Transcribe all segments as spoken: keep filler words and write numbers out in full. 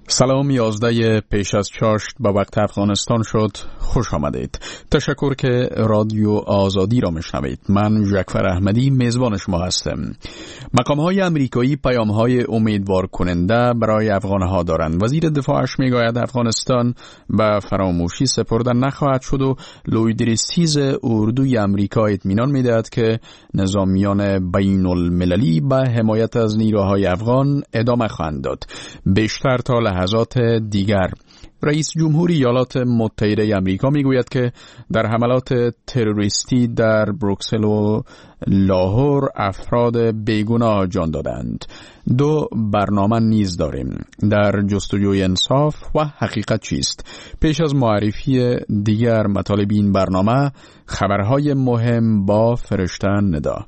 سلام، یازده پیش از چاشت به وقت افغانستان شد. خوش آمدید. تشکر که رادیو آزادی را میشنوید. من جعفر احمدی میزبان شما هستم. مقام‌های امریکایی پیام‌های امیدوار کننده برای افغان‌ها دارند. وزیر دفاعش میگوید افغانستان به فراموشی سپرده نخواهد شد و لویدریستیز اردوی امریکا اطمینان میدهد که نظامیان بین المللی به حمایت از نیروهای افغان ادامه خواهند داد. بیشتر تا لحظات دیگر رئیس جمهور ایالات متحده آمریکا میگوید که در حملات تروریستی در بروکسل و لاهور افراد بیگناه جان دادند. دو برنامه نیز داریم، در جستجوی انصاف و حقیقت چیست. پیش از معرفی دیگر مطالب این برنامه، خبرهای مهم با فرشته ندا.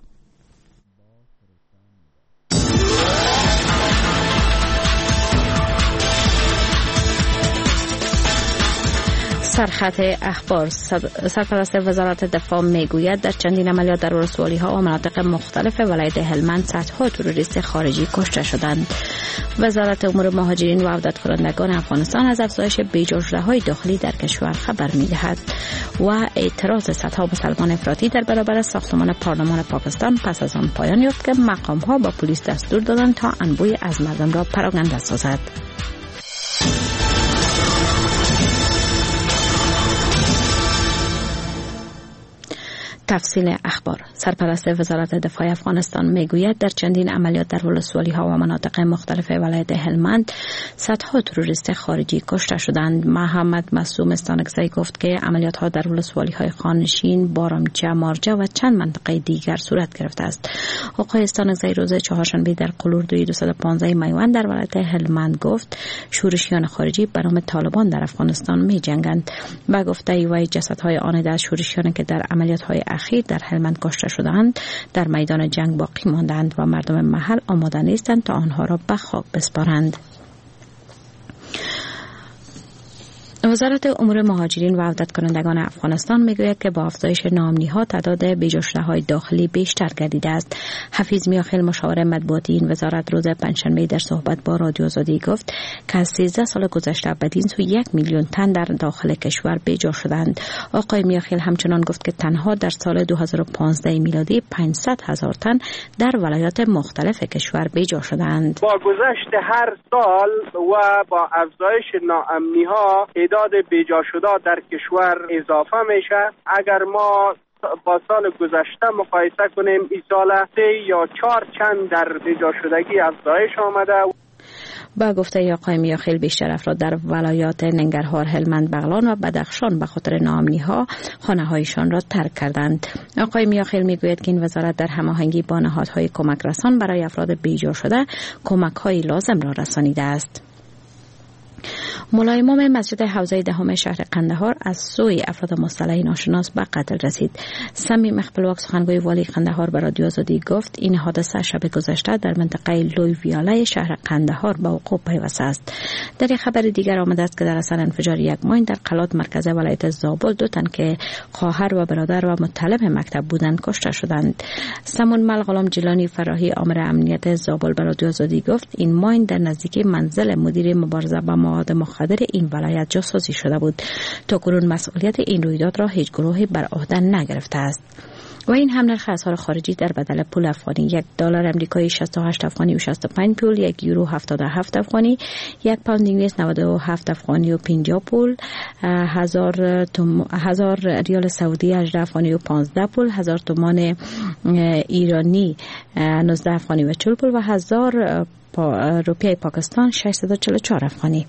سرخط اخبار. سرپرست وزارت دفاع میگوید در چندین عملیات در ولسوالی ها و مناطق مختلف ولایت هلمند صدها تروریست خارجی کشته شدند. وزارت امور مهاجرین و عودت کنندگان افغانستان از افزایش بی‌جرأتی‌های داخلی در کشور خبر می‌دهد و اعتراض صدها مسلمان افراطی در برابر ساختمان پارلمان پاکستان پس از آن پایان یافت که مقام‌ها با پلیس دستور دادند تا انبوی از مردم را پراکنده سازد. تفصیل اخبار. سرپرست وزارت دفاع افغانستان میگوید در چندین عملیات در ولسوالی ها و مناطق مختلف ولایت هلمند صدها تروریست خارجی کشته شدند. محمد معصوم استانکزی گفت که عملیات ها در ولسوالی های خانشین، بارمچه، مارجه و چند منطقه دیگر صورت گرفته است. آقای استانکزی روز چهارشنبه در قلوردوی دویست و پانزده میوند در ولایت هلمند گفت شورشیان خارجی به نام طالبان در افغانستان می جنگند. با گفته وی جسدهای آنده از شورشیانی که در عملیات های اخیر در هلمند کشته شدند در میدان جنگ باقی ماندند و مردم محل آماده نیستند تا آنها را به خاک بسپارند. وزارت امور مهاجرین و عودت کنندگان افغانستان میگوید که با افزایش ناامنی‌ها تعداد بی‌جرأتی‌های داخلی بیشتر گردیده است. حفیظ میاخیل مشاور مطبوعاتی این وزارت روز پنجشنبه در صحبت با رادیو آزادی گفت که از سیزده سال گذشته بدین سو یک میلیون تن در داخل کشور بیجا شدند. آقای میاخیل همچنان گفت که تنها در سال دو هزار و پانزده میلادی پانصد هزار تن در ولایات مختلف کشور بیجا شدند. با گذشت هر سال و با افزایش ناامنی‌ها تعداد بیجا شده در کشور اضافه میشه. اگر ما با سال گذشته مقایسه کنیم این سال سه یا چهار چند در بیجا شدگی افزایش آمده. با گفته آقای میاخیل بیشتر افراد در ولایات ننگرهار، هلمند، بغلان و بدخشان به خاطر ناامنی‌ها خانه‌هایشان را ترک کردند. آقای میاخیل میگوید که این وزارت در هماهنگی با نهادهای کمک رسان برای افراد بیجا شده کمک‌های لازم را رسانیده است. مولای امام مسجد حوزه دهم شهر قندهار از سوی افراد مسلح ناشناس به قتل رسید. سمیم اخپلواک سخنگوی والی قندهار به رادیو آزادی گفت این حادثه شب گذشته در منطقه لوی ویاله شهر قندهار به وقوع پیوسته است. در یک خبر دیگر آمده است که در اثر انفجار یک ماین در قلات مرکز ولایت زابل دو تن که خواهر و برادر و مطلب مکتب بودند کشته شدند. سمون مل غلام جیلانی فراحی آمر امنیت زابل به رادیو آزادی گفت این ماین در نزدیکی منزل مدیر مبارزه با مواد مخدر این ولایت جاسازی شده بود. تا کنون مسئولیت این رویداد را هیچ گروهی بر عهده نگرفته است. و این هم نرخ اسعار خارجی در بدل پول افغانی: یک دلار امریکایی شصت و هشت افغانی و شصت و پنج پول، یک یورو هفتاد و هفت افغانی، یک پوند انگلیس نود و هفت افغانی و پنجاه پول، هزار توم... هزار ریال سعودی هجده افغانی و پانزده پول، هزار تومان ایرانی نوزده افغانی و چهل پول و هزار پا... روپیه پاکستان ششصد و چهل و چهار افغانی.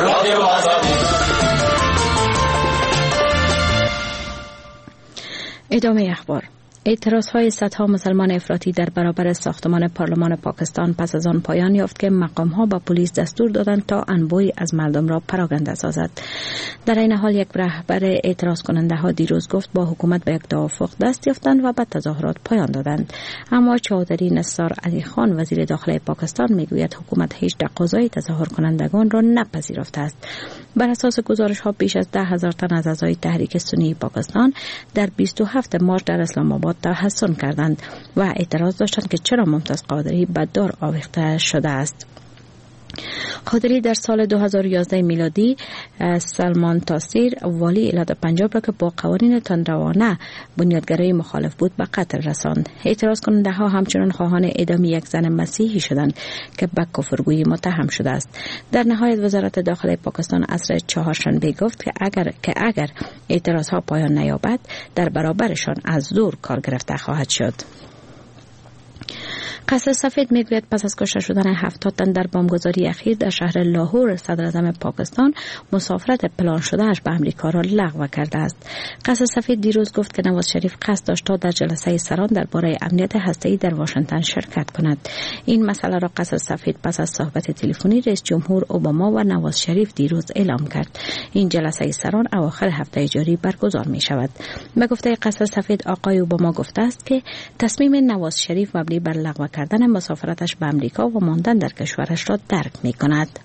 ادامه اخبار. اعتراض‌های صدها مسلمان افراطی در برابر ساختمان پارلمان پاکستان پس از آن پایان یافت که مقام‌ها با پلیس دستور دادند تا انبوی از مردم را پراکنده سازد. در این حال یک رهبر اعتراض کننده ها دیروز گفت با حکومت به یک توافق دست یافتند و به تظاهرات پایان دادند. اما چودری نثار علی خان وزیر داخلی پاکستان میگوید حکومت هیچ تقاضای تظاهر کنندگان را نپذیرفته است. بر اساس گزارش ها بیش از ده هزار تن از اعضای تحریک سنی پاکستان در بیست و هفتم مارچ در اسلام آباد تحصن کردند و اعتراض داشتند که چرا ممتاز قادری به دار آویخته شده است. قادری در سال دو هزار و یازده میلادی سلمان تاثیر والی ایالت پنجاب را که با قوانین تندروانه بنیادگرای مخالف بود به قتل رساند. اعتراض کننده ها همچنان خواهان اعدام یک زن مسیحی شدند که به کفرگویی متهم شده است. در نهایت وزارت داخلی پاکستان عصر چهارشنبه گفت که اگر که اگر اعتراض ها پایان نیابد در برابرشان از زور کار گرفته خواهد شد. قصر سفید میگوید پس از کشته شدن هفتاد تن در بمبگذاری اخیر در شهر لاهور صدراعظم پاکستان مسافرت پلان شدهش به امریکا را لغو کرده است. قصر سفید دیروز گفت که نواز شریف قصد داشت تا در جلسه سران درباره امنیت هسته‌ای در واشنگتن شرکت کند. این مسئله را قصر سفید پس از صحبت تلفنی رئیس جمهور اوباما و نواز شریف دیروز اعلام کرد. این جلسه سران اواخر هفته جاری برگزار می شود. به گفته قصر سفید آقای اوباما گفته است که تصمیم نواز شریف مبنی بر لغو کردن مسافرتش به امریکا و ماندن در کشورش را درک می کند.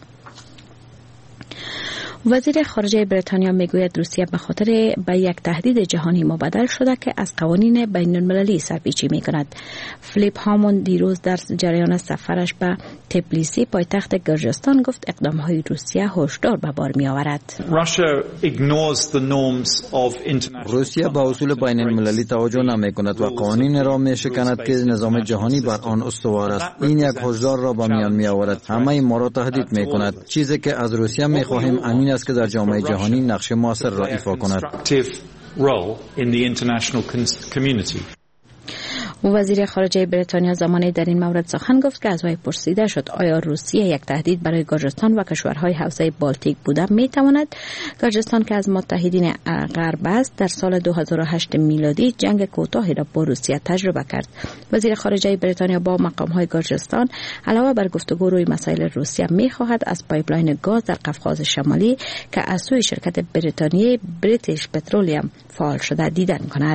وزیر خارجه بریتانیا میگوید روسیه به خاطر به یک تهدید جهانی مبدل شده که از قوانین بین المللی سرپیچی می کند. فلیپ هامون دیروز در جریان سفرش به تبلیسی پایتخت گرجستان گفت اقدامهای روسیه هشدار به بار می آورد. روسیه با اصول بین المللی توجه نمی کند و قوانین را می شکند که نظام جهانی بر آن استوار است. این یک هشدار را به میان می آورد. همه ما را تهدید می کند. چیزی که از روسیه می خواهیم امین است که در جامعه جهانی نقش موثر را ایفا کند. وزیر خارجه بریتانیا زمانی در این مورد سخن گفت که از وی پرسیده شد آیا روسیه یک تهدید برای گرجستان و کشورهای حوزه بالتیک بوده می تواند؟ گرجستان که از متحدین غرب است در سال دو هزار و هشت میلادی جنگ کوتاهی را با روسیه تجربه کرد. وزیر خارجه بریتانیا با مقامهای گرجستان علاوه بر گفتگو روی مسائل روسیه می خواهد از پایپلاین گاز در قفقاز شمالی که از سوی شرکت بریتانیایی بریتیش پترولیم فعال شده دیدن کند.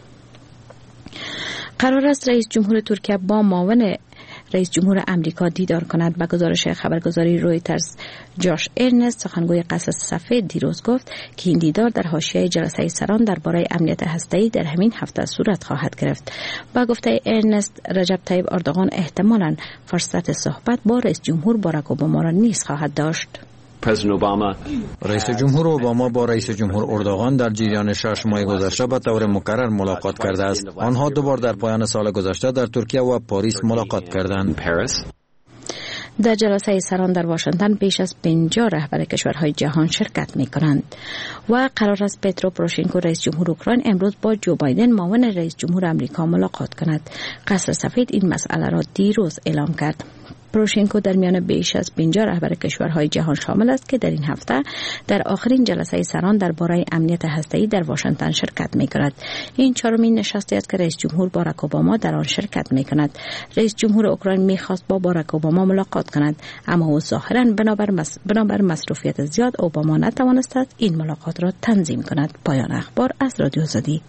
قرار است رئیس جمهور ترکیه با معاون رئیس جمهور امریکا دیدار کند. به گزارش خبرگزاری رویترز جاش ارنست سخنگوی قصر سفید دیروز گفت که این دیدار در حاشیه جلسه سران درباره امنیت هسته‌ای در همین هفته صورت خواهد گرفت. با گفته ارنست رجب طیب اردوغان احتمالاً فرصت صحبت با رئیس جمهور باراک اوباما را نیز خواهد داشت. رئیس جمهور اوباما با رئیس جمهور اردوغان در جریان شش ماه گذشته به طور مکرر ملاقات کرده است. آنها دو بار در پایان سال گذشته در ترکیه و پاریس ملاقات کردند. در جلسه سران در واشنگتن بیش از پنجاه رهبر کشورهای جهان شرکت می کنند و قرار است پترو پروشنکو رئیس جمهور اوکراین امروز با جو بایدن معاون رئیس جمهور امریکا ملاقات کند. قصر سفید این مسئله را دیروز اعلام کرد. پروشنکو در میان بیش از پنجاه رهبر کشورهای جهان شامل است که در این هفته در آخرین جلسه سران درباره امنیت هسته‌ای در واشنگتن شرکت می‌کند. این چهارمین نشستی است که رئیس جمهور باراک اوباما در آن شرکت می‌کند. رئیس جمهور اوکراین می‌خواست با باراک اوباما ملاقات کند، اما او ظاهراً بنابر مس... بنابر مصروفیت زیاد اوباما نتوانست این ملاقات را تنظیم کند. پایان اخبار از رادیو آزادی.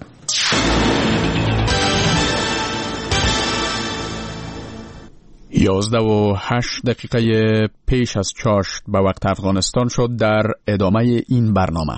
یازده و هشت دقیقه پیش از چاشت به وقت افغانستان شد. در ادامه این برنامه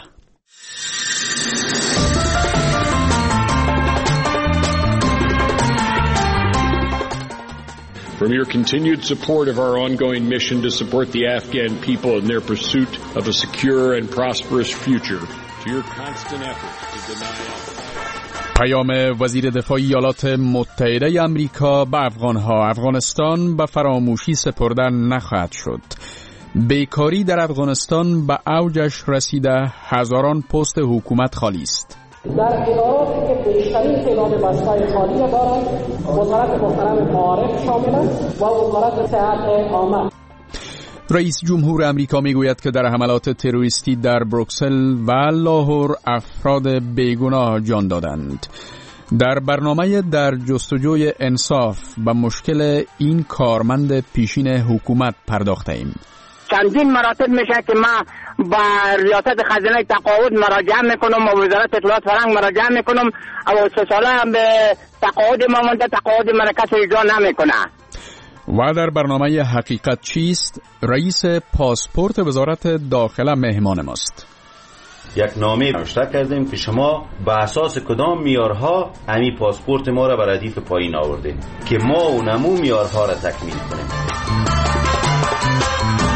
From your continued support of our ongoing mission to support the Afghan people in their pursuit of a secure and prosperous future, to your constant efforts to deny پیام وزیر دفاع ایالات متحده آمریکا به افغانها: افغانستان به فراموشی سپرده نخواهد شد. بیکاری در افغانستان به اوجش رسیده، هزاران پست حکومت خالی است. در اداراتی که بیشترین تعداد بسته‌های خالی دارند وزارت محترم معارف شامل است و وزارت صحت عامه. رئیس جمهور امریکا میگوید که در حملات تروریستی در بروکسل و لاهور افراد بیگناه جان دادند. در برنامه در جستجوی انصاف به مشکل این کارمند پیشین حکومت پرداخته ایم. چندین مراتب میشه که ما با ریاست خزانه تقاعد مراجعه میکنم و وزارت اطلاعات فرهنگ مراجعه میکنم و سه ساله هم به تقاعد ما مونده، تقاعد من کسی اجرا نمیکنه. و در برنامه حقیقت چیست رئیس پاسپورت وزارت داخله مهمان ماست. یک نامه نوشته کردیم که شما به اساس کدام معیارها همین پاسپورت ما را به ردیف پایین آورده که ما اونمو معیارها را تکمیل کنیم.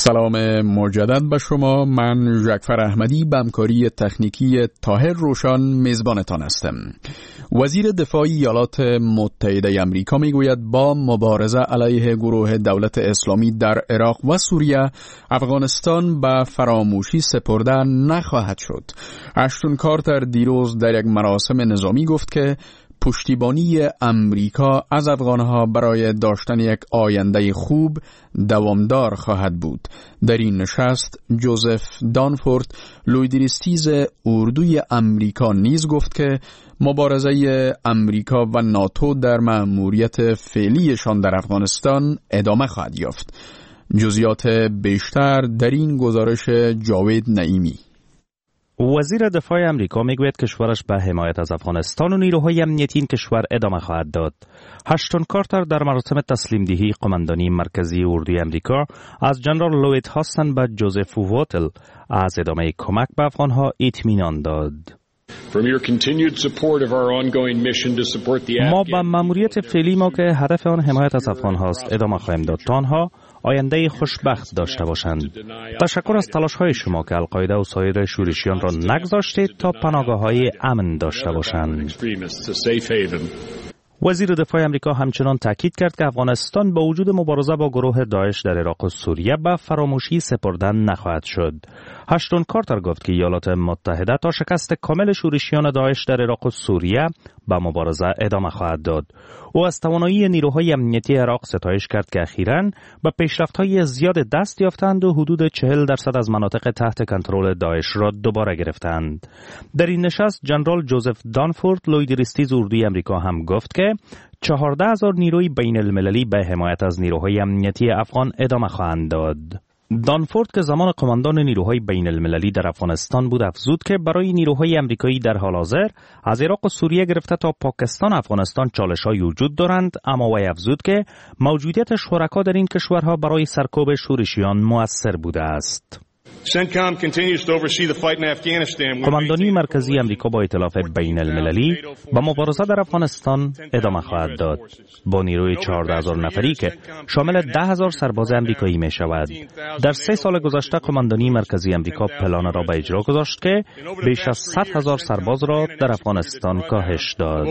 سلام مجدد به شما. من جعفر احمدی به همکاری تکنیکی طاهر روشن میزبانتان هستم. وزیر دفاع ایالات متحده آمریکا میگوید با مبارزه علیه گروه دولت اسلامی در عراق و سوریه، افغانستان به فراموشی سپرده نخواهد شد. اشتون کارتر دیروز در یک مراسم نظامی گفت که پشتیبانی امریکا از افغانها برای داشتن یک آینده خوب دوامدار خواهد بود. در این نشست جوزف دانفورد، لویدریستیز اردوی امریکا نیز گفت که مبارزه امریکا و ناتو در مأموریت فعلیشان در افغانستان ادامه خواهد یافت. جزئیات بیشتر در این گزارش جاوید نعیمی. وزیر دفاع امریکا میگوید کشورش به حمایت از افغانستان و نیروهای امنیتی این کشور ادامه خواهد داد. اشتون کارتر در مراسم تسلیم دهی قماندانی مرکزی اردوی امریکا از جنرال لوید هاستن به جوزف ووتل از ادامه کمک به افغانها اطمینان داد. ما به مأموریت فعلی ما که هدف آن حمایت از افغان هاست ادامه خواهیم داد تا آنها آینده خوشبخت داشته باشند. تشکر از تلاش های شما که القاعده و سایر شورشیان را نگذاشتید تا پناهگاه‌های امن داشته باشند. وزیر دفاع امریکا همچنان تاکید کرد که افغانستان با وجود مبارزه با گروه داعش در عراق و سوریه به فراموشی سپردن نخواهد شد. اشتون کارتر گفت که ایالات متحده تا شکست کامل شورشیان داعش در عراق و سوریه به مبارزه ادامه خواهد داد. او از توانایی نیروهای امنیتی عراق ستایش کرد که اخیراً به پیشرفت‌های زیاد دست یافتند و حدود چهل درصد از مناطق تحت کنترل داعش را دوباره گرفتند. در این نشست جنرال جوزف دانفورد، لویدریستیز اردوی امریکا هم گفت که چهارده هزار نیروی بین المللی به حمایت از نیروهای امنیتی افغان ادامه خواهند داد. دانفورد که زمان قماندان نیروهای بین المللی در افغانستان بود افزود که برای نیروهای امریکایی در حال حاضر از عراق و سوریه گرفته تا پاکستان و افغانستان چالش‌های وجود دارند، اما وی افزود که موجودیت شرکا در این کشورها برای سرکوب شورشیان مؤثر بوده است. قماندانی مرکزی امریکا با ائتلاف بین المللی با مبارزه در افغانستان ادامه خواهد داد. با نیروی چهارده هزار نفری که شامل ده هزار سرباز امریکایی می شود. در سه سال گذشته قماندانی مرکزی امریکا پلان را به اجرا گذاشت که بیش از صد هزار سرباز را در افغانستان کاهش داد.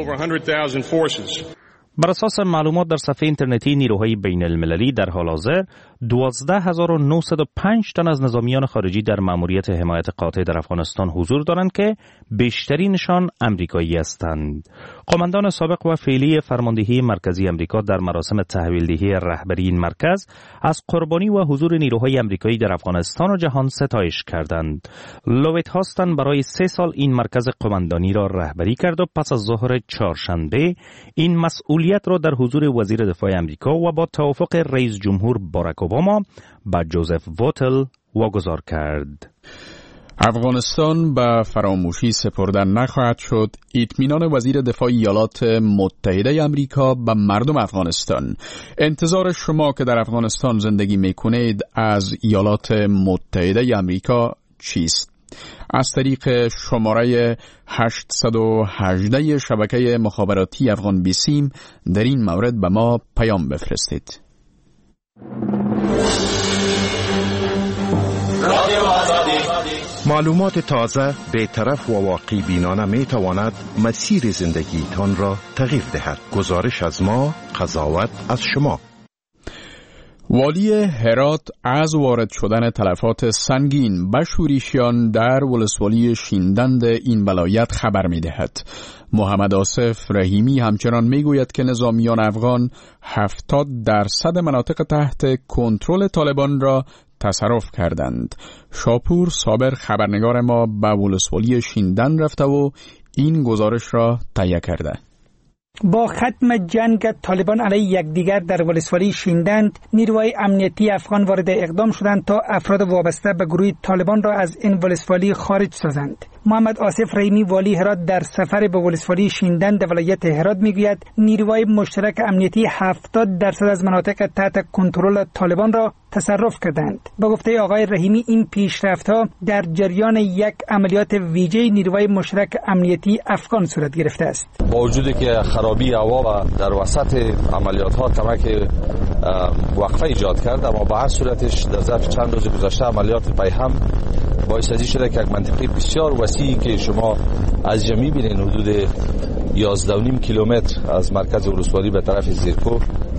بر اساس معلومات در صفحه اینترنتی نیروهای بین المللی در حال حاضر دوازده هزار و نهصد و پنج تن از نظامیان خارجی در مأموریت حمایت قاطع در افغانستان حضور دارند که بیشترینشان امریکایی هستند. قماندان سابق و فعلی فرماندهی مرکزی امریکا در مراسم تحویلدهی رهبری این مرکز از قربانی و حضور نیروهای امریکایی در افغانستان و جهان ستایش کردند. لوید هاستن برای سه سال این مرکز قماندانی را رهبری کرد و پس از ظهر چهارشنبه این مسئولیت را در حضور وزیر دفاع امریکا و با توافق رئیس جمهور باراک اوباما به جوزف ووتل واگذار کرد. افغانستان به فراموشی سپردن نخواهد شد. اطمینان وزیر دفاع ایالات متحده آمریکا به مردم افغانستان. انتظار شما که در افغانستان زندگی میکنید از ایالات متحده آمریکا چیست؟ از طریق شماره هشتصد و هجده شبکه مخابراتی افغان بیسیم در این مورد به ما پیام بفرستید. معلومات تازه، بی‌طرف و واقعی بینانه می تواند مسیر زندگی تان را تغییر دهد. گزارش از ما، قضاوت از شما. والی هرات از وارد شدن تلفات سنگین به شورشیان در ولسوالی شیندند این ولایت خبر می دهد. محمد آصف رحیمی همچنان می گوید که نظامیان افغان هفتاد درصد مناطق تحت کنترل طالبان را تصرف کردند. شاپور صابر خبرنگار ما به ولسوالی شیندن رفته و این گزارش را تهیه کرده. با ختم جنگ طالبان علیه یکدیگر در ولسوالی شیندند، نیروهای امنیتی افغان وارد اقدام شدند تا افراد وابسته به گروه طالبان را از این ولسوالی خارج سازند. محمد آصف رحیمی والی هرات در سفر به ولسوالی شیندند ولایت هرات میگوید نیروهای مشترک امنیتی هفتاد درصد از مناطق تحت کنترل طالبان را تصرف کردند. به گفته آقای رحیمی این پیشرفت‌ها در جریان یک عملیات ویژه نیروهای مشترک امنیتی افغان صورت گرفته است. با وجودی که خرابی هوا و در وسط عملیات‌ها کمک وقفه ایجاد کرد، اما به هر صورتش در ظرف چند روز گذشته عملیات پیهم باعث ازی شده که یک منطقه بسیار وسیعی که شما از جمعی بینید حدود یازده و نیم کیلومتر از مرکز ولسوالی به طرف زیرکو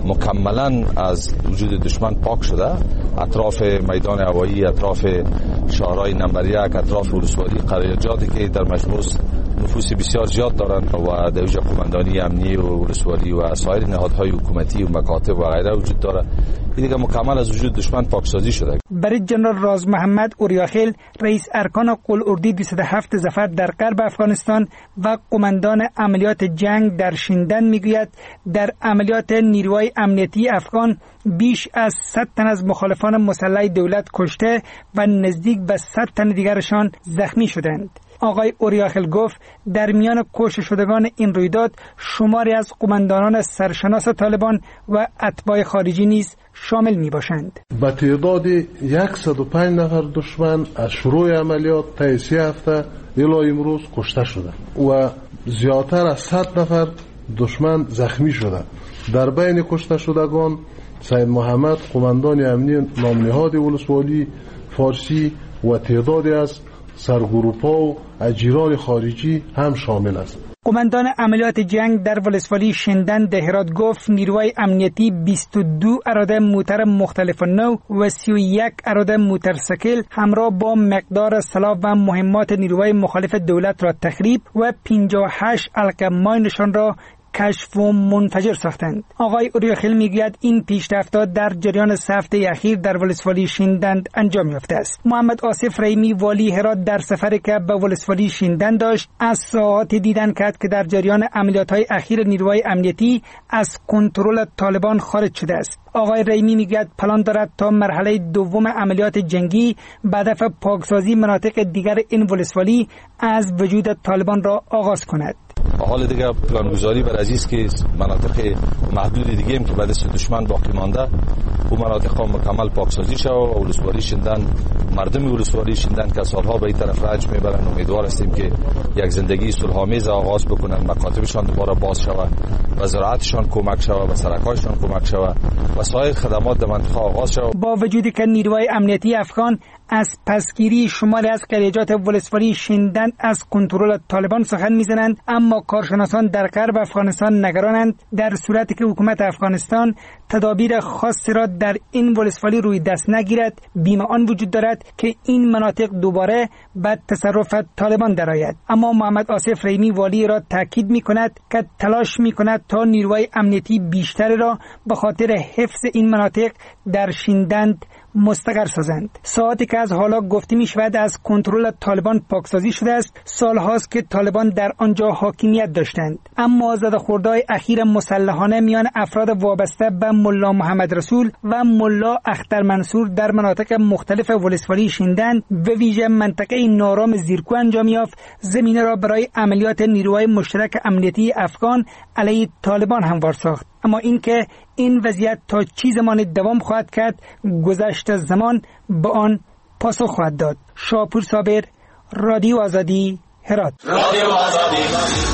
مکملا از وجود دشمن پاک شده. اطراف میدان هوایی، اطراف شهرهای نمبر یک، اطراف ولسوالی قریاجاتی که در مجموع نفوس بسیار زیاد دارند و در ویژه قماندانی امنیه و ولسوالی و سایر نهادهای حکومتی و مکاتب و غیره وجود داره. این دیگه مکمل از وجود دشمن پاکسازی شده. برید جنرال راز محمد اوریاخیل رئیس ارکان قلعه‌اردی دویست و هفت ظفر در غرب افغانستان و قماندان عملیات جنگ در شیندن میگوید در عملیات نیروهای امنیتی افغان بیش از صد تن از مخالفان مسلح دولت کشته و نزدیک به صد تن دیگرشان زخمی شدند. آقای اوریاخیل گفت در میان کشته شدگان این رویداد شماری از قماندانان سرشناس طالبان و اتباع خارجی نیز شامل می باشند. با تعداد صد و پنج نفر دشمن از شروع عملیات تا سه هفته الی امروز کشته شده و زیادتر از صد نفر دشمن زخمی شده. در بین کشته شدگان سید محمد قماندان امنی نامنهاد ولسوالی فارسی و تعدادی از سرگروپ‌ها و اجیران خارجی هم شامل است. قماندان عملیات جنگ در ولسوالی شیندن هرات گفت نیروهای امنیتی بیست و دو اراده موتر مختلف نو و سی و یک اراده موتورسیکل همراه با مقدار سلاح و مهمات نیروهای مخالف دولت را تخریب و پنجاه و هشت علقه ماینشان را کشف و منفجر ساختند. آقای اوریاخیل میگوید این پیشرفت‌ها در جریان سه هفته اخیر در ولسوالی شیندند انجام یافته است. محمد آصف رحیمی والی هرات در سفری که به ولسوالی شیندن داشت از ساعاتی دیدن کرد که در جریان عملیات‌های اخیر نیروهای امنیتی از کنترل طالبان خارج شده است. آقای رحیمی میگوید پلان دارد تا مرحله دوم عملیات جنگی به هدف پاکسازی مناطق دیگر این ولسوالی از وجود طالبان را آغاز کند. حال دیگه پلانگذاری بر عزیز که مناطق محدود دیگه هم که به دست دشمن باقی مانده و مناطق هم مکمل پاکسازی شد و ولسوالی شیندن، مردم ولسوالی شیندن که سالها به این طرف رنج میبرن. امیدوار هستیم که یک زندگی صلح‌آمیز آغاز بکنن، مکاتبشان دوباره باز شود و زراعتشان کمک شود و سرک‌هایشان کمک شود و سایر خدمات در منطقه آغاز شود. با وجودی که نیروهای امنیتی افغان از پسگیری شماری از قریاجات ولسوالی شیندن از کنترل طالبان سخن میزنند، اما کارشناسان در غرب افغانستان نگرانند در صورتی که حکومت افغانستان تدابیر خاصی را در این ولسوالی روی دست نگیرد بیمه آن وجود دارد که این مناطق دوباره به تصرف طالبان درآید. اما محمد آصف رحیمی والی را تاکید می‌کند که تلاش می‌کند تا نیروهای امنیتی بیشتری را به خاطر حفظ این مناطق در شیندند مستقر سازند. ساعتی که از حالا گفته می شود از کنترل طالبان پاکسازی شده است، سالهاست که طالبان در آنجا حاکمیت داشتند، اما زده‌خوردهای اخیر مسلحانه میان افراد وابسته به ملا محمد رسول و ملا اختر منصور در مناطق مختلف ولسوالی شیندن و ویژه منطقه نارام زیرکو انجام یافت، زمینه را برای عملیات نیروهای مشترک امنیتی افغان علیه طالبان هموار ساخت. اما اینکه این وضعیت تا چی زمان دوام خواهد کرد، گذشت زمان به آن پاسخ خواهد داد. شاپور صابر، رادیو آزادی، هرات. رادیو آزادی.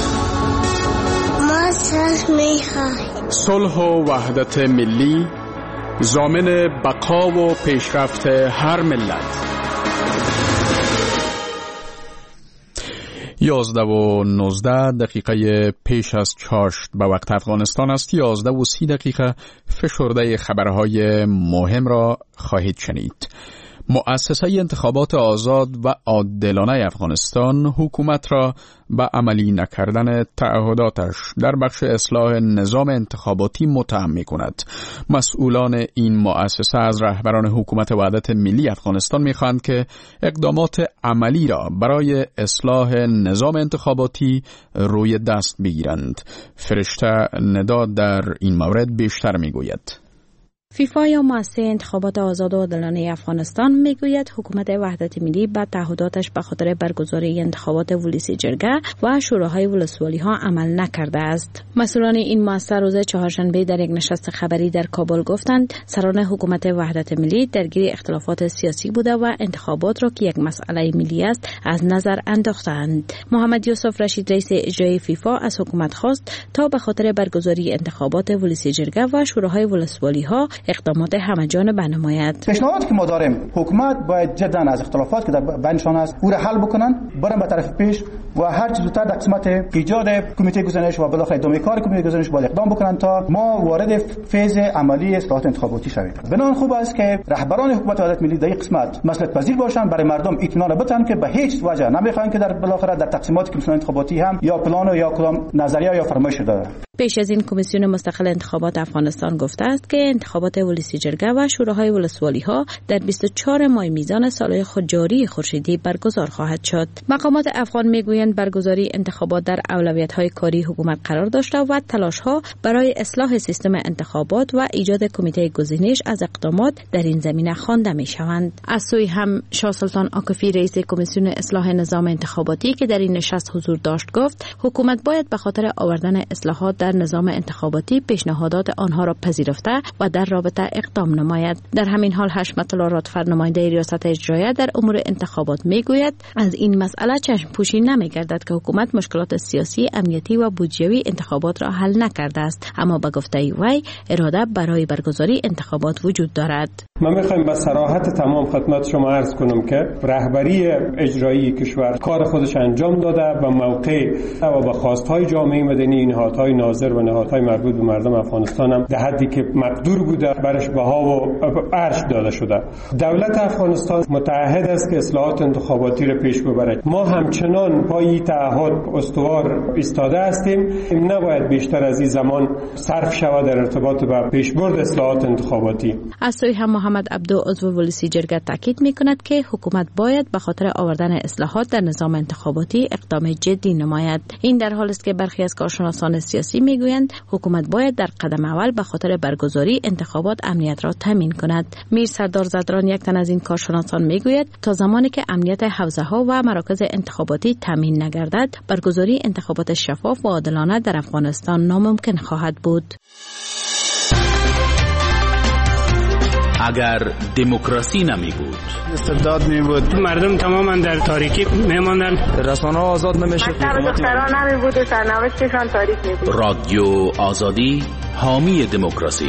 ما صلح می‌خواهیم. صلح و وحدت ملی ضامن بقا و پیشرفت هر ملت. یازده و نوزده دقیقه پیش از چاشت به وقت افغانستان است. یازده و سی دقیقه فشرده خبرهای مهم را خواهید شنید. مؤسسه انتخابات آزاد و عادلانه افغانستان حکومت را به عملی نکردن تعهداتش در بخش اصلاح نظام انتخاباتی متهم می‌کند. مسئولان این مؤسسه از رهبران حکومت وحدت ملی افغانستان می‌خواهند که اقدامات عملی را برای اصلاح نظام انتخاباتی روی دست بگیرند. فرشته نداد در این مورد بیشتر می‌گوید. فیفا یا مؤسسه انتخابات آزاد و عادلانه افغانستان میگوید حکومت وحدت ملی به تعهداتش به خاطر برگزاری انتخابات ولسی جرگه و شوراهای ولسوالی ها عمل نکرده است. مسئولان این مؤسسه روز چهارشنبه در یک نشست خبری در کابل گفتند سران حکومت وحدت ملی درگیر اختلافات سیاسی بوده و انتخابات را که یک مسئله ملی است از نظر انداختند. محمد یوسف رشید رئیس اجرایی فیفا از حکومت خواست تا به خاطر برگزاری انتخابات ولسی جرگه و شوراهای ولسوالی ها اقدامات همه‌جانبه نماید. پیشنهادی که ما داریم حکومت باید جدا از اختلافات که در بینشان است او را حل بکنن، برن به طرف پیش و هر چه زودتر در قسمت ایجاد کمیته گزینش و بالاخره ادامه کار کمیته گزینش باید اقدام بکنن تا ما وارد فیز عملی اصلاحات انتخاباتی شویم. بنابراین خوب است که رهبران حکومت وحدت ملی در این قسمت مسئولیت پذیر باشن، برای مردم اطمینان بدن که به هیچ وجه نمیخواین که در بالاخره در تقسیمات کمیسیون انتخاباتی هم یا پلان یا کدام نظریه یا فرمایش داره. پیش از این کمیسیون مستقل انتخابات افغانستان گفته است که انتخابات ولسی جرگه و شوراهای ولسوالی ها در بیست و چهار ماه میزان سال خود جاری خورشیدی برگزار خواهد شد. مقامات افغان میگویند برگزاری انتخابات در اولویت های کاری حکومت قرار داشته و تلاش ها برای اصلاح سیستم انتخابات و ایجاد کمیته گزینش از اقدامات در این زمینه خوانده می شوند. از سوی هم شاه سلطان عاکفی رئیس کمیسیون اصلاح نظام انتخاباتی که در این نشست حضور داشت گفت حکومت باید به خاطر آوردن اصلاحات در نظام انتخاباتی پیشنهادات آنها را پذیرفته و در رابطه اقدام نماید. در همین حال حشمت الله رادفر نماینده ریاست اجرایه در امور انتخابات میگوید از این مسئله چشم پوشی نمیگردد که حکومت مشکلات سیاسی، امنیتی و بودجه‌ای انتخابات را حل نکرده است، اما به گفته وی اراده برای برگزاری انتخابات وجود دارد. من میخوایم با صراحت تمام خدمت شما عرض کنم که رهبری اجرایی کشور کار خودش انجام داده و موقع و با خواستهای جامعه مدنی، نهادهای ناظر و نهادهای مربوط به مردم افغانستان هم در حدی که مقدور بوده برش بها و عرش داده شده. دولت افغانستان متعهد است که اصلاحات انتخاباتی را پیش ببرد. ما همچنان پای تعهد استوار ایستاده هستیم. نباید بیشتر از این زمان صرف شود در ارتباط با پیشبرد اصلاحات انتخاباتی. از سوی هم محمد عبدو عضو ولسی جرگه تاکید میکند که حکومت باید به خاطر آوردن اصلاحات در نظام انتخاباتی اقدام جدی نماید. این در حالی است که برخی از کارشناسان سیاسی میگویند حکومت باید در قدم اول به خاطر برگزاری انتخابات امنیت را تامین کند. میر سردار زدران یک تن از این کارشناسان میگوید تا زمانی که امنیت حوزه ها و مراکز انتخاباتی تامین نگردد برگزاری انتخابات شفاف و عادلانه در افغانستان ناممکن خواهد بود. اگر دموکراسی نمی بود، استبداد می بود، مردم تماما در تاریکی می ماندن، رسانه ها آزاد نمی شد، دختران نمی بود و سرنوشتشان تاریک می بود. رادیو آزادی حامی دموکراسی.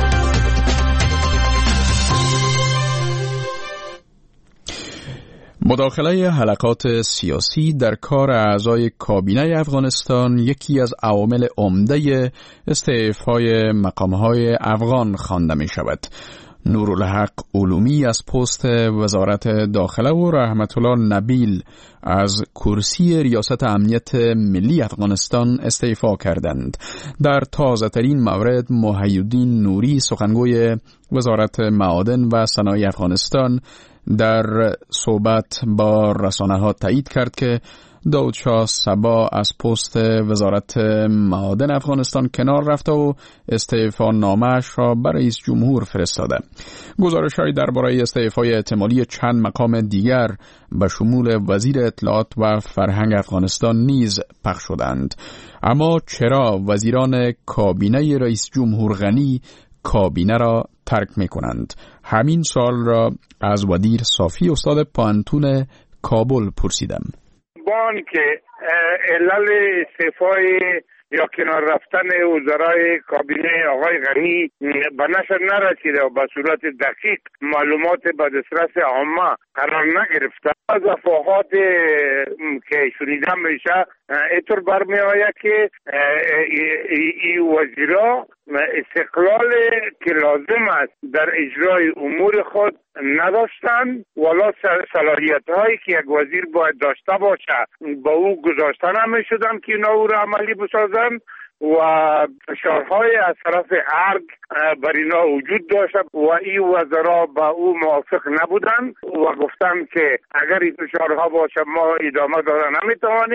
مداخله حلقات سیاسی در کار اعضای کابینه افغانستان یکی از عوامل عمده استعفای مقامهای افغان خوانده می شود. نورالحق علومی از پست وزارت داخله و رحمت الله نبیل از کرسی ریاست امنیت ملی افغانستان استعفا کردند. در تازه ترین مورد محی‌الدین نوری سخنگوی وزارت معادن و صنایع افغانستان در صحبت با رسانه ها تایید کرد که داود شاه صبا از پست وزارت معادن افغانستان کنار رفته و استعفا نامه‌اش را برای رئیس جمهور فرستاده. گزارش‌هایی درباره استعفای احتمالی چند مقام دیگر به شمول وزیر اطلاعات و فرهنگ افغانستان نیز پخش شدند. اما چرا وزیران کابینه رئیس جمهور غنی کابینه را ترک می‌کنند؟ همین سوال را از ودیر صافی استاد پانتون کابل پرسیدم. بان که علل استعفای یا کنار رفتن وزرای کابینه آقای غنی به نشر نرسیده و به صورت دقیق معلومات به دسترس عامه قرار نگرفته، از افواهات که شنیده میشه اینطور برمی آید که این وزیرا استقلال که لازم است در اجرای امور خود نداشتند، ولا صلاحیت هایی که یک وزیر باید داشته باشه با او گذاشته نمی شدن که اینا او را عملی بسازند و فشارهای از طرف ارگ بر اینا وجود داشت و این وزرا با او موافق نبودند و گفتند که اگر این فشارها باشه ما ادامه دادن نمیتوانیم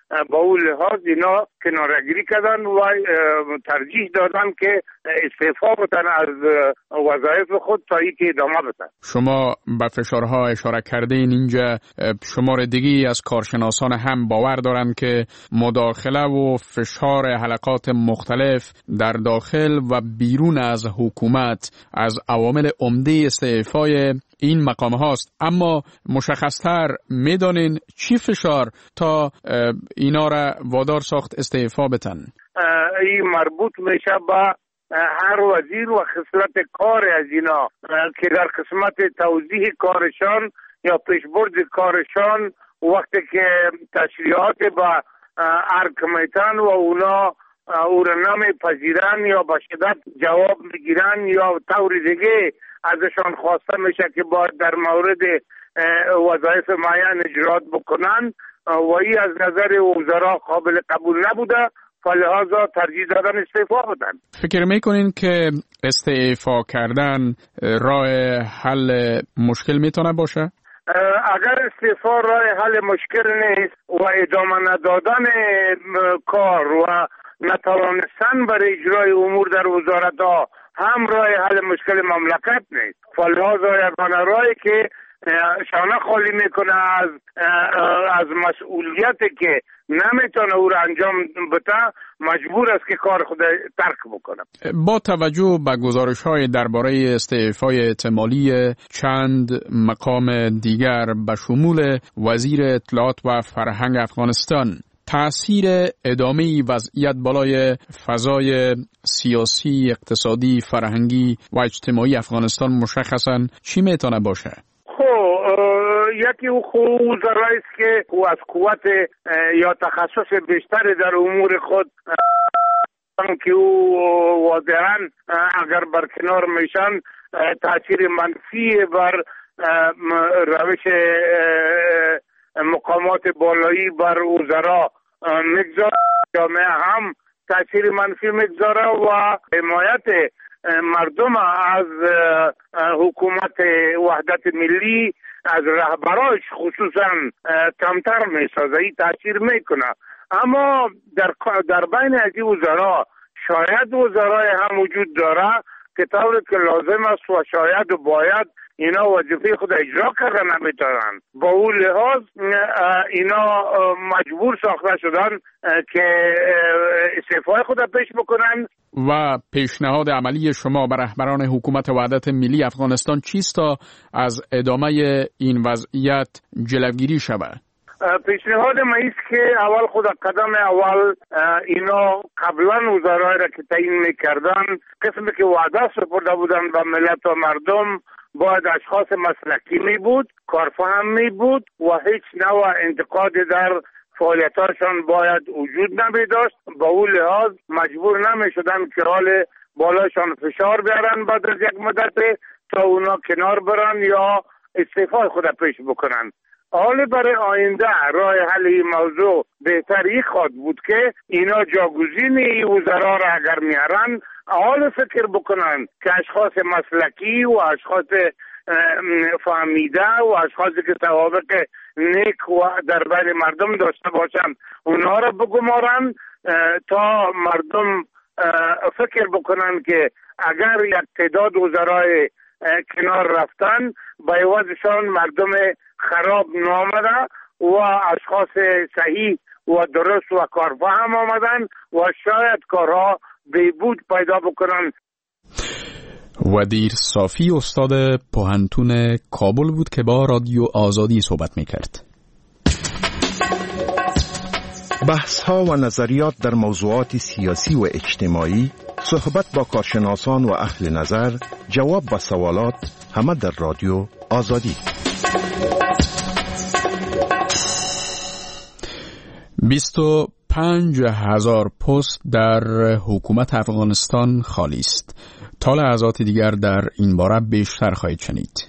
با اون لحاظ اینا کنارگیری کردن و ترجیح دادن که استعفا بدن از وظایف خود تا اینکه ادامه بدن. شما به فشارها اشاره کردین. اینجا شمار دیگی از کارشناسان هم باور دارند که مداخله و فشار حلقات مختلف در داخل و بیرون از حکومت از عوامل عمده استعفای این مقام هاست. اما مشخصتر میدانین چی فشار تا اینا را وادار ساخت استعفا بدن؟ این مربوط میشه به هر وزیر و خصلت کار از اینا که در قسمت توضیح کارشان یا پیشبرد کارشان وقتی که تشریعات با ارک میتن و اونا او را نمیپذیرن یا با شدت جواب میگیرن یا طور دیگه ازشان خواسته میشه که باید در مورد وظایف معین اجرات بکنن و این از نظر وزرا قابل قبول نبوده، فلحاظا ترجیح دادن استعفا بدن. فکر میکنین که استعفا کردن راه حل مشکل میتونه باشه؟ اگر استعفا راه حل مشکل نیست و ادامه ندادن کار و نتوانستن برای اجرای امور در وزارت ها هم راه حل مشکل مملکت نیست. فلحاظا یگانه راهی که شانه خالی میکنه از از مسئولیتی که نمیتونه او را انجام بده، مجبور است که کار خود ترک بکنه. با توجه به گزارش های درباره استعفای احتمالی چند مقام دیگر به شمول وزیر اطلاعات و فرهنگ افغانستان، تأثیر ادامه وضعیت بالای فضای سیاسی، اقتصادی، فرهنگی و اجتماعی افغانستان مشخصاً چی میتونه باشه؟ یکی او وزرایی است که از قوت یا تخصص بیشتر در امور خود که او واضحاً اگر برکنار میشن تاثیر منفی بر روش مقامات بالایی بر وزرا میگذاره، جامعه هم تاثیر منفی میگذاره و حمایت مردم از حکومت وحدت ملی از رهبراش خصوصا کمتر میسازه، این تاثیر میکنه. اما در در بین از این وزرا شاید وزرای هم وجود داره که طوری که لازم است و شاید و باید اینا وظیفه خود اجرا کردن نمیتونن. با اون لحاظ اینا مجبور ساخته شدن که استعفای خود پیش بکنن. و پیشنهاد عملی شما به رهبران حکومت وحدت ملی افغانستان چیست تا از ادامه این وضعیت جلوگیری شود؟ پیشنهاد ما است که اول خود قدم اول اینا قبلا وزرای را که تعیین میکردن، قسمی که وعده سپرده بودن به ملت و مردم، باید اشخاص مسلکی می بود، کارفهم می بود و هیچ نوع انتقاد در فعالیتاشان باید وجود نمی داشت. با اون لحاظ مجبور نمی شدن که حال بالاشان فشار بیارن بعد از یک مدت تا اونا کنار برن یا استعفای خود پیش بکنن. حال برای آینده راه حل این موضوع بهتری خواهد بود که اینا جاگزین این وزرا را اگر میارن حال فکر بکنن که اشخاص مسلکی و اشخاص فهمیده و اشخاصی که توابق نیک و در بین مردم داشته باشن اونها را بگمارن تا مردم فکر بکنن که اگر یک تعداد وزرای کنار رفتن با عوضشان مردم خراب نامده و اشخاص صحیح و درست و کارفهم آمدن و شاید کارها بهبود پیدا بکنن. ودیر صافی استاد پوهنتون کابل بود که با رادیو آزادی صحبت میکرد. بحث ها و نظریات در موضوعات سیاسی و اجتماعی، صحبت با کارشناسان و اهل نظر، جواب به سوالات، همه در رادیو آزادی. بیست و پنج هزار پست در حکومت افغانستان خالی است. تا لحظات دیگر در این باره بیشتر خواهید شنید.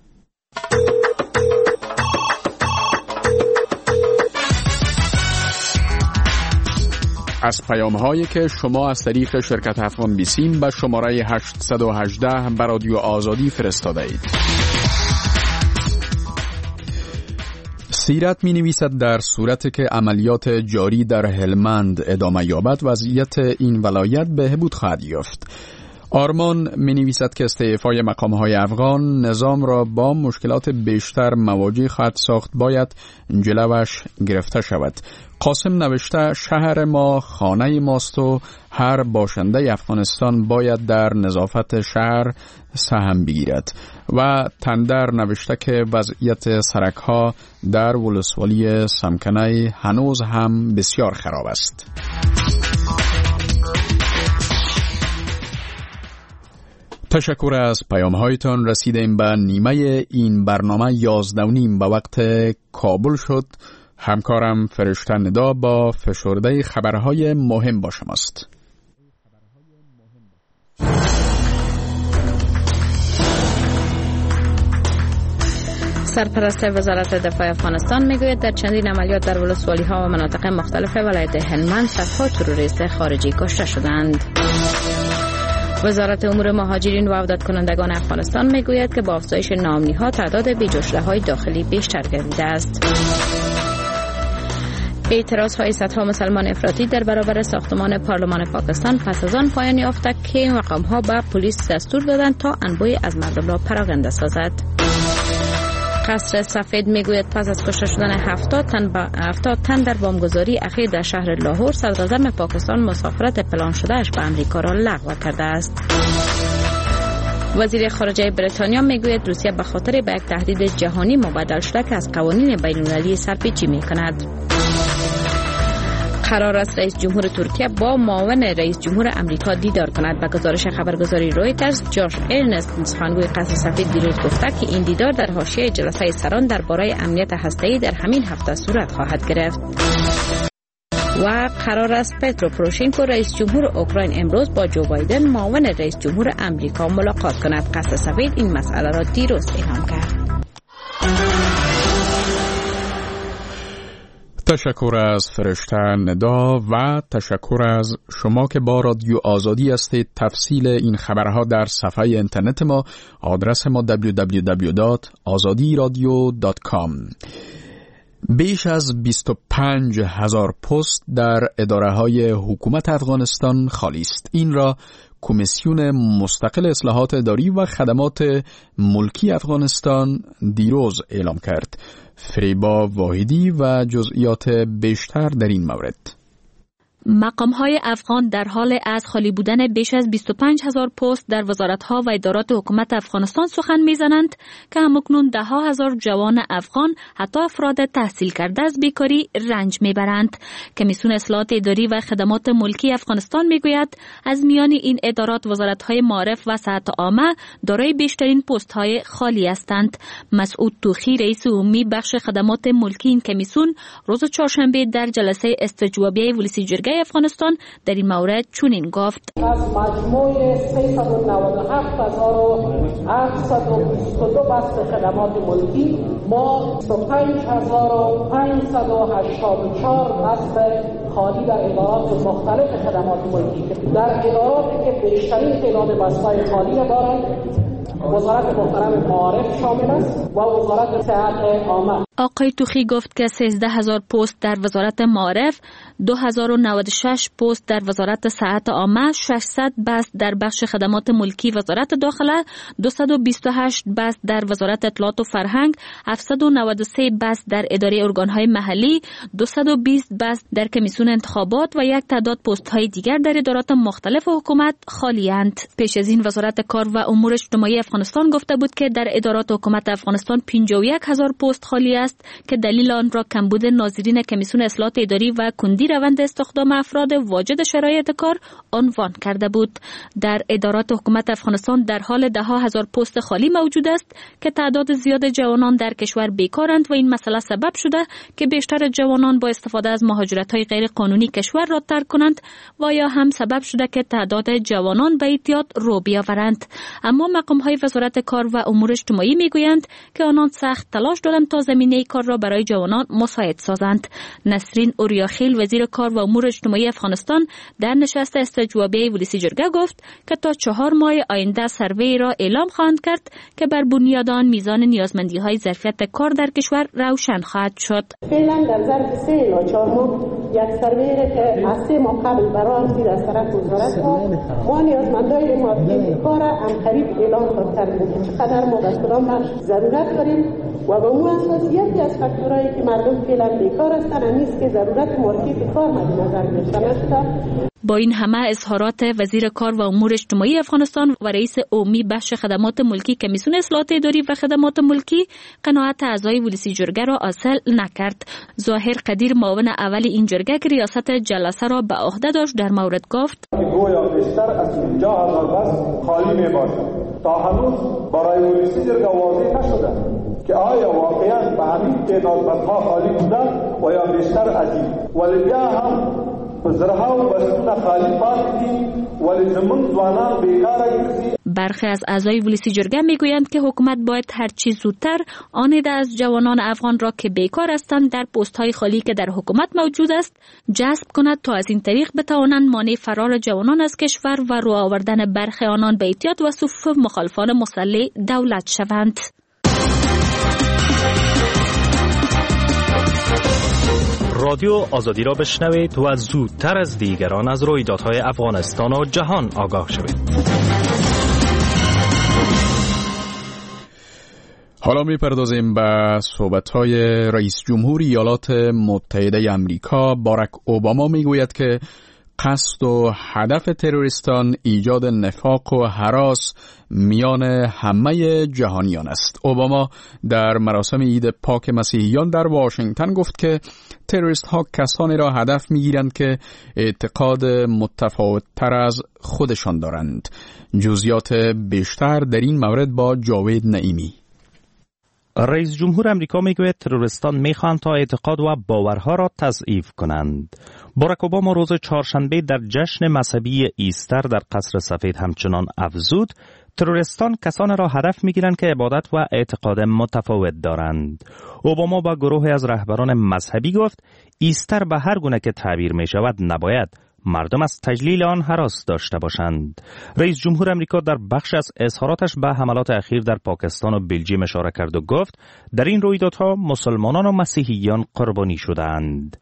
از پیام هایی که شما از طریق شرکت افغان بیسیم به شماره هشت یک هشت به رادیو آزادی فرستاده اید. سیرت می نویسد در صورتی که عملیات جاری در هلمند ادامه یابد وضعیت این ولایت بهبود خواهد یافت. آرمان می نویسد که استعفای مقام‌های افغان نظام را با مشکلات بیشتر مواجه خواهد ساخت، باید جلوش گرفته شود. قاسم نوشته شهر ما خانه ماست و هر باشنده افغانستان باید در نظافت شهر سهم بگیرد. و تندر نوشته که وضعیت سرک‌ها در ولسوالی سمکنه هنوز هم بسیار خراب است. تشکر از پیام‌هایتان. رسیدیم به نیمه این برنامه یازده و نیم به وقت کابل شد. همکارم فرشته ندا با فشرده خبرهای مهم با شماست. سرپرست وزارت دفاع افغانستان میگوید در چندین عملیات در ولسوالی ها و مناطق مختلف ولایت هلمند صدها تروریست خارجی کشته شدند. وزارت امور مهاجرین و عودت کنندگان افغانستان میگوید که با افزایش نامنی ها تعداد بی‌جشن‌های های داخلی بیشتر گردیده است. اعتراض های صدها مسلمان افراطی در برابر ساختمان پارلمان پاکستان پس از آن پایان یافت که مقام ها به پلیس دستور دادند تا انبوی از مردم را پراکنده سازد. قصر سفید میگوید پس از کشته شدن هفتاد تن با هفتاد تن در بمبگذاری اخیر در شهر لاهور، صدراعظم پاکستان مسافرت پلان شدهش به امریکا را لغو کرده است. وزیر خارجه بریتانیا میگوید روسیه به خاطر به یک تهدید جهانی مبدل شده که از قوانین بین‌المللی سرپیچی میکند. قرار است رئیس جمهور ترکیه با معاون رئیس جمهور امریکا دیدار کند. به گزارش خبرگزاری رویترز، جاش ارنست، سخنگوی قصر سفید، دیروز گفته که این دیدار در حاشیه جلسه سران درباره امنیت هسته‌ای در همین هفته صورت خواهد گرفت. و قرار است پترو پروشینکو، رئیس جمهور اوکراین، امروز با جو بایدن، معاون رئیس جمهور امریکا، ملاقات کند. قصر سفید این مسئله را دیروز اعلام کرد. تشکر از فرشته ندا و تشکر از شما که با رادیو آزادی هستید. تفصیل این خبرها در صفحه اینترنت ما، آدرس ما دبلیو دبلیو دبلیو دات آزادی رادیو دات کام. بیش از بیست و پنج هزار پست در اداره‌های حکومت افغانستان خالی است. این را کمیسیون مستقل اصلاحات اداری و خدمات ملکی افغانستان دیروز اعلام کرد. فریبا واحدی و جزئیات بیشتر در این مورد. مقام‌های افغان در حال از خالی بودن بیش از بیست و پنج هزار پست در وزارت‌ها و ادارات حکومت افغانستان سخن می‌زنند که همکنون ده ها هزار جوان افغان، حتی افراد تحصیل کرده از بیکاری رنج می‌برند. کمیسیون اصلاحات اداری و خدمات ملکی افغانستان می‌گوید از میان این ادارات وزارت‌های معارف و صحت عامه دارای بیشترین پست‌های خالی هستند. مسعود توخی، رئیس عمومی بخش خدمات ملکی این کمیسیون، روز چهارشنبه در جلسه استجوابیه ولسی جرگه افغانستان در این مورد چنین گفت: از مجموع سیصد و نود و هفت هزار و هفتصد و بیست و دو بسته خدمات ملکی ما بیست و پنج هزار و پانصد و هشتاد و چهار بسته خالی در ادارات مختلف خدمات ملکی که در اداراتی که بیشترین تعداد بسته‌های خالی دارند وزارت محترم معارف شامل است و وزارت صحت عامه. آقای توخی گفت که سیزده هزار پست در وزارت معارف، دو هزار و نود و شش پست در وزارت صحت عامه، ششصد بست در بخش خدمات ملکی وزارت داخله، دویست و بیست و هشت بست در وزارت اطلاعات و فرهنگ، هفتصد و نود و سه بست در اداره ارگان‌های محلی، دویست و بیست بست در کمیسیون انتخابات و یک تعداد پست‌های دیگر در ادارات مختلف حکومت خالی‌اند. پیش از این وزارت کار و امور اجتماعی افغانستان گفته بود که در ادارات حکومت افغانستان پنجاه و یک هزار پست خالی است که دلیل آن را کمبود ناظرین کمیسیون اصلاحات اداری و کندی روند استخدام افراد واجد شرایط کار عنوان کرده بود. در ادارات حکومت افغانستان در حال ده ها هزار پست خالی موجود است که تعداد زیاد جوانان در کشور بیکارند و این مسئله سبب شده که بیشتر جوانان با استفاده از مهاجرت‌های غیر قانونی کشور را ترک کنند و یا هم سبب شده که تعداد جوانان به اعتیاد رو بیاورند. اما مقام‌های وزارت کار و امور اجتماعی میگویند که آنان سخت تلاش دارند تا زمینه زمینه کار را برای جوانان مساعد سازند. نسرین اوریاخیل وزیر کار و امور اجتماعی افغانستان در نشست استجوابی ولسی جرگه گفت که تا چهار ماه آینده سروی را اعلام خواهند کرد که بر بنیاد آن میزان نیازمندی های ظرفیت کار در کشور روشن خواهد شد. فعلا در ظرف سه الی چهار ماه یک سروی را که از سه ماه قبل برآمد از طرف وزارت ها ما نیازمندای مادی کار هم قریب اعلام خواهد کردیم که چقدر ما به کدام بخش ضرورت داریم و به اون اساس یکی از فاکتورایی که مردم فعلا بیکار هستند نیست که ضرورت مارکت کار مد نظر گرفته نشده. با این همه اظهارات وزیر کار و امور اجتماعی افغانستان و رئیس عمومی بخش خدمات ملکی کمیسیون اصلاحات اداری و خدمات ملکی قناعت اعضای ولسی جرگه را حاصل نکرد. ظاهر قدیر معاون اول این جرگه که ریاست جلسه را به عهده داشت در مورد گفت گویا بیشتر از پنجاه هزار بس خالی میباشد. تا هنوز برای ولسی جرگه واضح نشده که آیا واقعا به همین تعداد بسها خالی بوده و یا بیشتر از این، ولی بیا هم بزرها و بسونه خالی پاکی ولی زمون جوانان بیکار گرزی. برخی از اعضای ولسی جرگه میگویند که حکومت باید هر چی زودتر آن عده از جوانان افغان را که بیکار هستند در پست های خالی که در حکومت موجود است جذب کند تا از این طریق بتوانند مانع فرار جوانان از کشور و رو آوردن برخی آنان به احتیاط و صفوف مخالفان مسلح دولت شوند. رادیو آزادی را بشنوید و زودتر از دیگران از رویدادهای افغانستان و جهان آگاه شوید. حالا میپردازیم به صحبت‌های رئیس جمهور ایالات متحده آمریکا. باراک اوباما میگوید که قصد و هدف تروریستان ایجاد نفاق و هراس میان همه جهانیان است. اوباما در مراسم عید پاک مسیحیان در واشنگتن گفت که تروریست ها کسانی را هدف میگیرند که اعتقاد متفاوت تر از خودشان دارند. جزئیات بیشتر در این مورد با جاوید نعیمی. رئیس جمهور امریکا میگوید تروریستان میخواهند تا اعتقاد و باورها را تضعیف کنند. باراک اوباما روز چهارشنبه در جشن مذهبی ایستر در قصر سفید همچنان افزود تروریستان کسان را هدف میگیرند که عبادت و اعتقاد متفاوت دارند. اوباما با گروهی از رهبران مذهبی گفت ایستر به هر گونه که تعبیر می شود نباید مردم از تجلیل آن هراس داشته باشند. رئیس جمهور امریکا در بخش از اظهاراتش به حملات اخیر در پاکستان و بلژیم اشاره کرد و گفت در این رویدادها مسلمانان و مسیحیان قربانی شدند.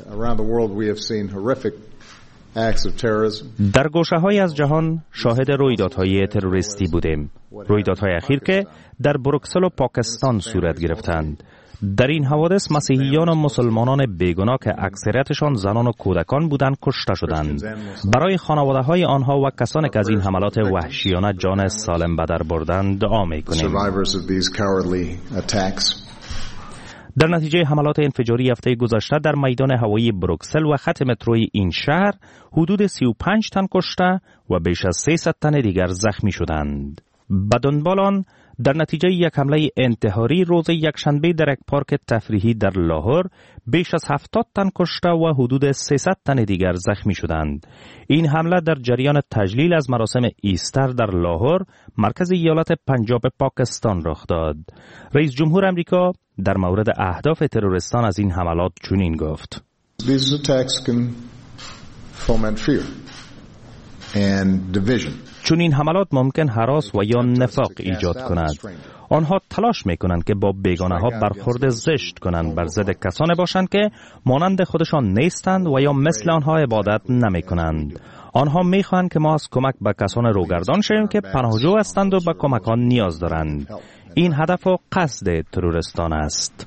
در گوشه‌های از جهان شاهد رویدادهای تروریستی بودیم. رویدادهای اخیر که در بروکسل و پاکستان صورت گرفتند. در این حوادث مسیحیان و مسلمانان بیگناه که اکثریتشان زنان و کودکان بودند کشته شدند. برای خانواده‌های آنها و کسانی که از این حملات وحشیانه جان سالم به در بردند دعا می‌کنیم. در نتیجه حملات انفجاری هفته گذشته در میدان هوایی بروکسل و خط متروی این شهر حدود سی و پنج تن کشته و بیش از سیصد تن دیگر زخمی شدند. به دنبال آن در نتیجه یک حمله انتحاری روز یکشنبه در یک پارک تفریحی در لاهور بیش از هفتاد تن کشته و حدود سیصد تن دیگر زخمی شدند. این حمله در جریان تجلیل از مراسم ایستر در لاهور مرکز ایالت پنجاب پاکستان رخ داد. رئیس جمهور امریکا در مورد اهداف تروریستان از این حملات چنین گفت: These attacks can foment fear and division. چون این حملات ممکن هراس و یا نفاق ایجاد کند. آنها تلاش میکنند که با بیگانه ها برخورد زشت کنند، بر ضد کسانی باشند که مانند خودشان نیستند و یا مثل آنها عبادت نمیکنند. آنها میخواهند که ما از کمک به کسان روگردان شویم که پناهجو هستند و به کمکان نیاز دارند. این هدف و قصد تروریستان است.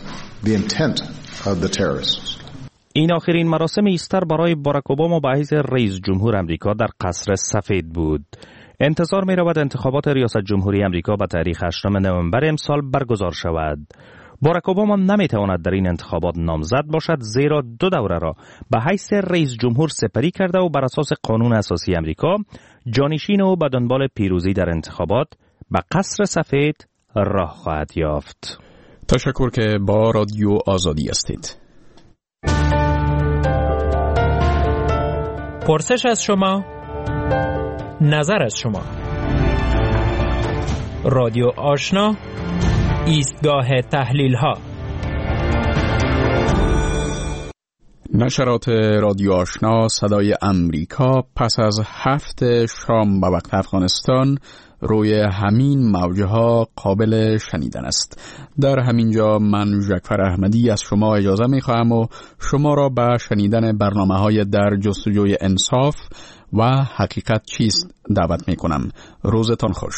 این آخرین مراسم ایستر برای باراک اوباما به حیث رئیس جمهور امریکا در قصر سفید بود. انتظار می رود انتخابات ریاست جمهوری امریکا به تاریخ هشتم نوامبر امسال برگزار شود. باراک اوباما نمی تواند در این انتخابات نامزد باشد زیرا دو دوره را به حیث رئیس جمهور سپری کرده و بر اساس قانون اساسی امریکا جانشین او به دنبال پیروزی در انتخابات به قصر سفید راه خواهد یافت. تشکر که با رادیو آزادی هستید. پرسش از شما، نظر از شما. رادیو آشنا، ایستگاه تحلیل ها. نشرات رادیو آشنا صدای امریکا پس از هفت شام به وقت افغانستان روی همین موجه ها قابل شنیدن است. در همین جا من جعفر احمدی از شما اجازه می خواهم و شما را به شنیدن برنامه های در جستجوی انصاف و حقیقت چیست دعوت می کنم. روزتان خوش.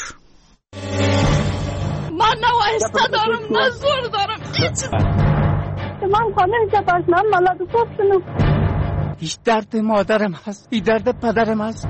من نوایسته دارم، من زور دارم. من خانه جباشنام ملاد پوستنو. هیچ درد مادرم هست، هیچ درد پدرم هست.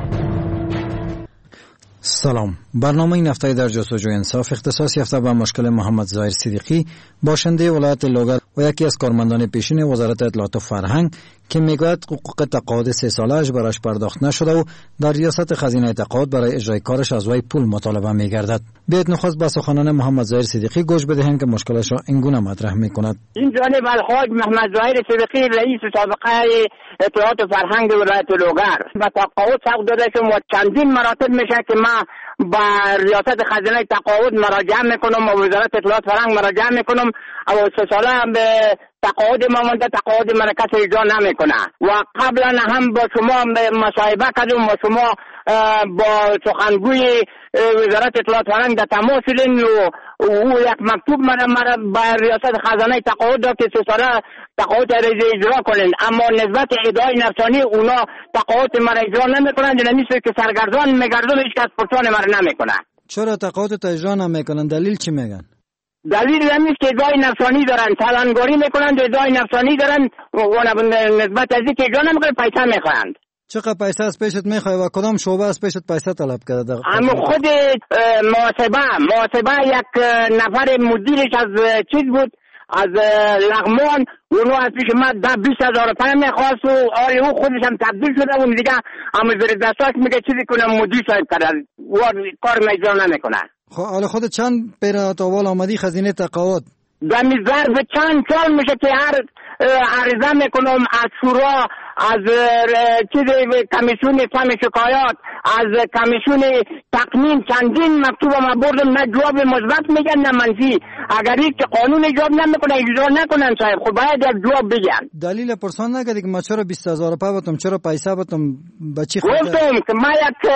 سلام. برنامه این هفته در جستجوی انصاف اختصاص یافته به مشکل محمد ظاهر صدیقی، باشنده ولایت لوگر و یکی از کارمندان پیشین وزارت اطلاعات و فرهنگ که میگوید حقوق تقاعد سه ساله‌اش برایش پرداخت نشده و در ریاست خزینه تقاعد برای اجرای کارش از وی پول مطالبه میگردد. بیایید نخست به سخنان محمد ظاهر صدیقی گوش بدهیم که مشکلش را اینگونه مطرح میکند. این جانب الحاج محمد ظاهر صدیقی رئیس سابقه اطلاعات و فرهنگ ولایت لوگر و تقاعد حق داده شدم و چندین مراتب میشه که ما با ریاست خزینه تقاعد مراجعه میکنم و وزارت اطلاعات فرهنگ مراجعه میکنم و سه ساله به تقاعد ما مونده، تقاعد من کسی اجرا نمیکنه و قبلا هم با شما مصاحبه کردم و شما با سخنگوی وزارت اطلاعات فرهنگ در تماس شدین و او یک مکتوب مرا مرا با ریاست خزانه تقاعد داد که سه ساله تقاعد اجرا کنین، اما نسبت ادعای نفسانی اونا تقاعد مرا اجرا نمیکنن. نمیشه که سرگردان میگردم، هیچ کس پرسان مرا نمیکنه. چرا تقاعد اجرا نمیکنن؟ دلیل چی میگن؟ دلیل همیشه که ادعای نفسانی دارن، تلنگاری میکنن، ادعای نفسانی دارن و نسبت از اینکه اجرا نمیکنن پیسه میخواهند. چقدر پیسه از پیشت میخوای و کدام شعبه از پیشت پیسه طلب کرده؟ اما خود محاسبه محاسبه یک نفر مدیرش از چیز بود، از لغمان، اونو از پیش من ده بیست هزار روپیه میخواست و آره او خودش هم تبدیل شده و دیگه اما زیر دستاش میگه چیزی کنم مدیر صاحب کرده و کار میجرا نمیکنه. خب حالا خود چند پیرات اول آمدی خزینه تقاعد؟ دمی ظرف چند سال میشه که هر عرضه میکنم از شورا، از چیز کمیسیون فهم شکایات، از کمیسیون تقنین چندین مکتوب ما بردم، نه جواب مثبت میگن نه منفی. اگر یک قانون جواب نمیکنه اجرا نکنن صاحب، خب باید یک جواب بگن. دلیل پرسان نکردی که ما چرا بیست هزار روپیه بتم، چرا پیسه بتم، به چی خاطر؟ گفتم که ما یک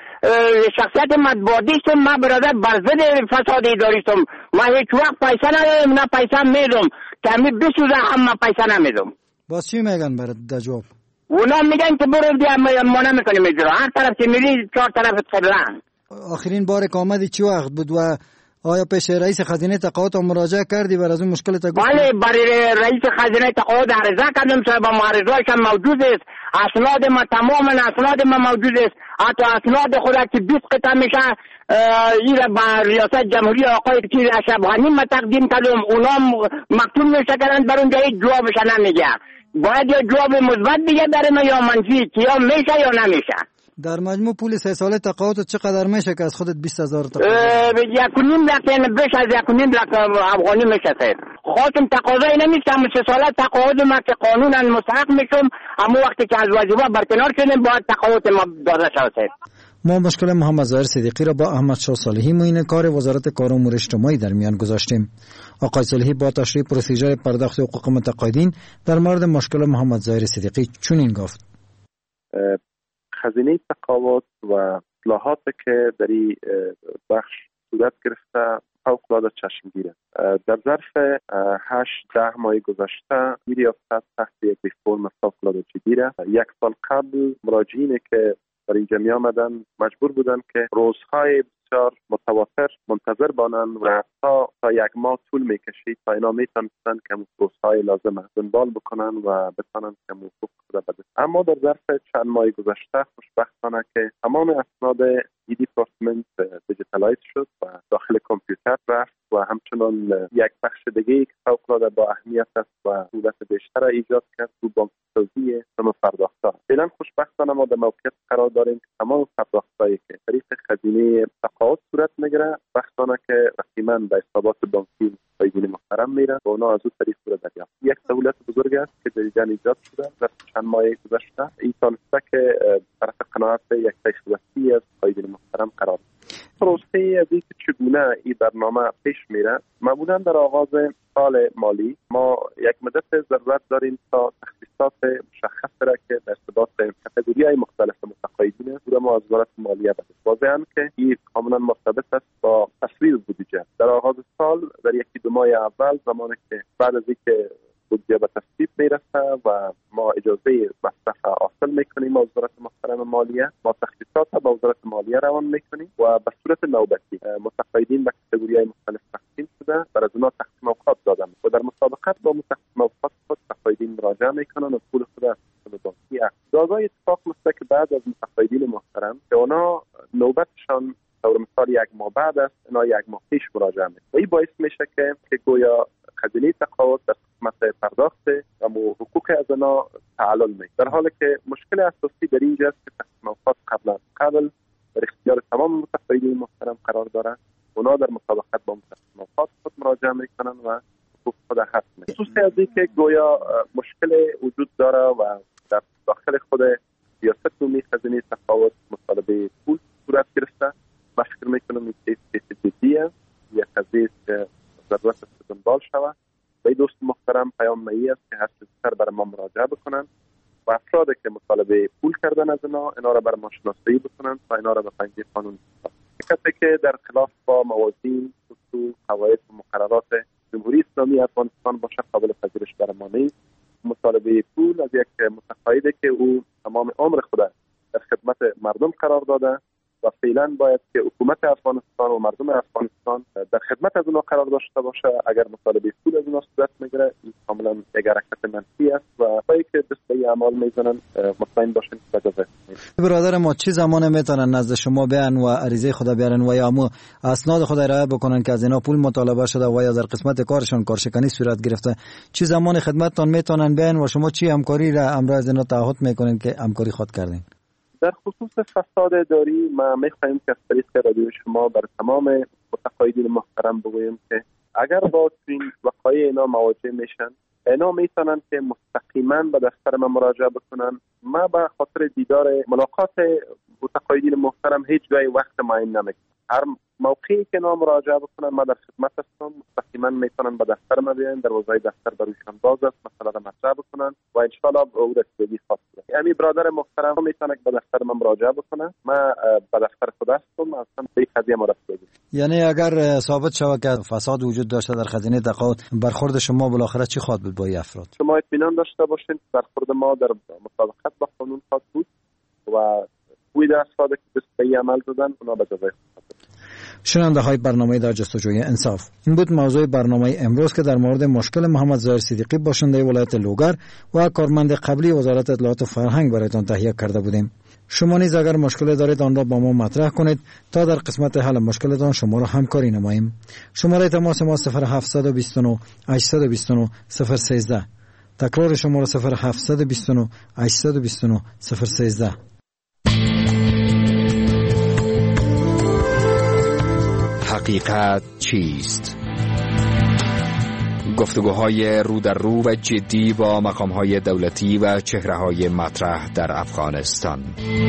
شخصیت مطبوعاتی هستم، ما برادر بر ضد فساد اداری هستم، ما هیچ وقت پیسه ندارم نه پیسه میدم، کمی بسوزه هم ما پیسه نمیدم. باز چی میگن برات در جواب؟ اونا میگن که برو بیا ما نمیکنیم اجرا، هر طرف که میری چهار طرف قبلن. آخرین بار که آمدی چی وقت بود و آیا پیش رئیس خزینه تقاعد مراجعه کردی بر از اون مشکلت گفت؟ بله، برای رئیس خزینه تقاعد عرضه کردم صاحب، معارضه‌اش هم موجود است، اسناد ما تماما اسناد ما موجود است، حتی اسناد خود که بیست قطعه میشه این را با ریاست جمهوری آقای کیر اشرف‌غنی ما تقدیم کردم، اونا مکتوب نوشته کردن بر اونجا هیچ جوابش نمیگه. باید یا جواب مثبت بگه در ما یا منفی که یا میشه یا نمیشه. در مجموع پول سه ساله تقاعد چقدر میشه که از خودت بیست هزار تقاعد؟ یک و نیم لک، یعنی بیش از یک و نیم لک افغانی میشه خیر. خواستم تقاضای نمیشه، اما سه ساله تقاعد ما که قانونا مستحق میشم، اما وقتی که از واجبات برکنار شدیم باید تقاعد ما داده شود. ما مشکل محمد ظاهر صدیقی را با احمد شاه صالحی معین کار وزارت کار و امور اجتماعی در میان گذاشتیم. آقای صالحی با تشریح پروسیجر پرداخت حقوق متقاعدین در مورد مشکل محمد ظاهر صدیقی چنین گفت: خزینه تقاعد و اصلاحاتی که در این بخش صورت گرفته فوق‌العاده چشمگیره. در ظرف هشت ده ماه گذشته این ریاست تحت یک ریفرم فوق‌العاده جدیه. یک سال قبل مراجعینی که در اینجا می آمدن مجبور بودن که روزهای بسیار متواتر منتظر بانند و تا تا یک ماه طول میکشید تا اینا میتونستن که روزهای لازم دنبال بکنن و بتونن که حقوق خود بده. اما در ظرف چند ماه گذشته خوشبختانه که تمام اسناد ای دیپارتمنت دیجیتالایز شد و داخل کامپیوتر رفت و همچنان یک بخش دیگه که فوق‌العاده با اهمیت است و سهولت بیشتر ایجاد کرد تو بانک‌سازی تمام پرداخت‌ها. فعلا خوشبختانه ما در موقعیت قرار داریم که تمام پرداخت‌هایی که طریق خزینه تقاعد صورت میگیره وقتانه که رسما به حسابات بانکی سایدین محترم میره و اونا از اون طریق صورت دریافت. یک سهولت بزرگ است که جدیداً ایجاد شده در چند ماه گذشته. این تونسته که طرف قناعت یک پیش‌رفتی از سایدین محترم قرار پروسه از اینکه چگونه این برنامه پیش میره. معمولا در آغاز سال مالی ما یک مدت ضرورت داریم تا تخصیصات تخصیصات مشخص را که در ارتباط با کاتگوری‌های مختلف متقاعدین بود ما از وزارت مالیه بده. واضحاً که این کاملا مرتبط است با تصویب بودجه. در آغاز سال در یکی دو ماه اول زمانی که بعد از اینکه بودجه به تصویب میرسه و ما اجازه مصرف حاصل میکنیم از وزارت محترم مالیه، ما تخصیصات با وزارت مالیه روان میکنیم و به صورت نوبتی متقاعدین به کاتگوری‌های مختلف تقسیم شده بر از اونها تقسیم اوقات دادن و در مسابقت با تقسیم اوقات خود متقاعدین مراجعه میکنن و پول خود از دادگی دادای اتفاق میفته که بعد از متقاعدین محترم که اونا نوبتشان طور مثال یک ماه بعد است اینا یک ماه پیش مراجعه میکنن و این باعث میشه که که گویا خزینه تقاعد در قسمت پرداخت و حقوق از اینا تعلل میشه، در حالی که مشکل اساسی در اینجا است که تقسیم اوقات قبل از قبل در اختیار تمام متقاعدین محترم قرار داره. اونا در مسابقت با تقسیم اوقات خود مراجعه میکنن و حقوق خود حق میکنن. خصوصی از این که گویا مشکل وجود داره و در داخل خود سیاست عمومی خزینه تقاعد مطالبه پول صورت گرفته. من فکر میکنم این کیس جدیه، یک قضیه که ضرورت است که دنبال شود و این دوست محترم پیام مایی است که هر چیزتر برای ما مراجعه بکنن و افرادی که مطالبه پول کردن از اینا اینا را برای ما شناسایی بکنن تا اینا را به پنجه قانون بکنن. کسی که در خلاف با موازین، اصول، قواعد و مقررات جمهوری اسلامی افغانستان باشه قابل پذیرش برای ما نیست. مطالبه پول از یک متقاعدی که او تمام عمر خود در خدمت مردم قرار داده و فعلا باید که حکومت افغانستان و مردم افغانستان در خدمت از اونها قرار داشته باشه. اگر مطالبه پول از اونها صورت میگیره این کاملا یک حرکت منفی است و پایی که دست به اعمال میزنن مطمئن باشین که بجازه. برادر ما چه زمان میتونن نزد شما بیان و عریضه خود بیارن و یا مو اسناد خود ارائه بکنن که از اینا پول مطالبه شده و یا در قسمت کارشون کارشکنی صورت گرفته؟ چه زمان خدمتتان میتونن بیان و شما چی همکاری را امروز از اینا تعهد میکنین که همکاری خود کردین؟ در خصوص فساد اداری ما می‌خواهیم که از طریق رادیو شما بر تمام متقاعدین محترم بگوییم که اگر با این وقایع اینا مواجه میشن اینا میتونن که مستقیما به دفتر ما مراجعه بکنن. ما به خاطر دیدار ملاقات متقاعدین محترم هیچ جای وقت معین نمیگیرم. هر موقعی که اینا مراجعه بکنن ما در خدمت هستم، مستقیما میتونن به دفتر ما بیان، دروازه دفتر بروشان باز است، مسئله را مطرح بکنن و ان شاء الله او رسیدگی خواهد کرد. یعنی برادر محترم میتونه به دفتر ما مراجعه بکنه، ما به دفتر خود هستم، اصلا به قضیه ما رسیدگی. یعنی اگر ثابت شود که فساد وجود داشته در خزینه تقاعد، برخورد شما بالاخره چی خواهد بود با این افراد؟ شما اطمینان داشته باشین برخورد ما در مطابقت با قانون خواهد بود و کوی در افرادی که دست به عمل زدن اونا به جزای شنونده های برنامه در جستجوی انصاف. این بود موضوع برنامه امروز که در مورد مشکل محمد ظاهر صدیقی باشنده ولایت لوگر و کارمند قبلی وزارت اطلاعات و فرهنگ برایتان تهیه کرده بودیم. شما نیز اگر مشکل دارید آن را با ما مطرح کنید تا در قسمت حل مشکلتان شما را همکاری نماییم. شماره تماس ما صفر هفت دو نه هشت دو نه صفر یک سه. تکرار شماره صفر هفت دو نه هشت دو نه صفر یک سه. حقیقت چیست؟ گفتگوهای رو در رو و جدی با مقامهای دولتی و چهره‌های مطرح در افغانستان.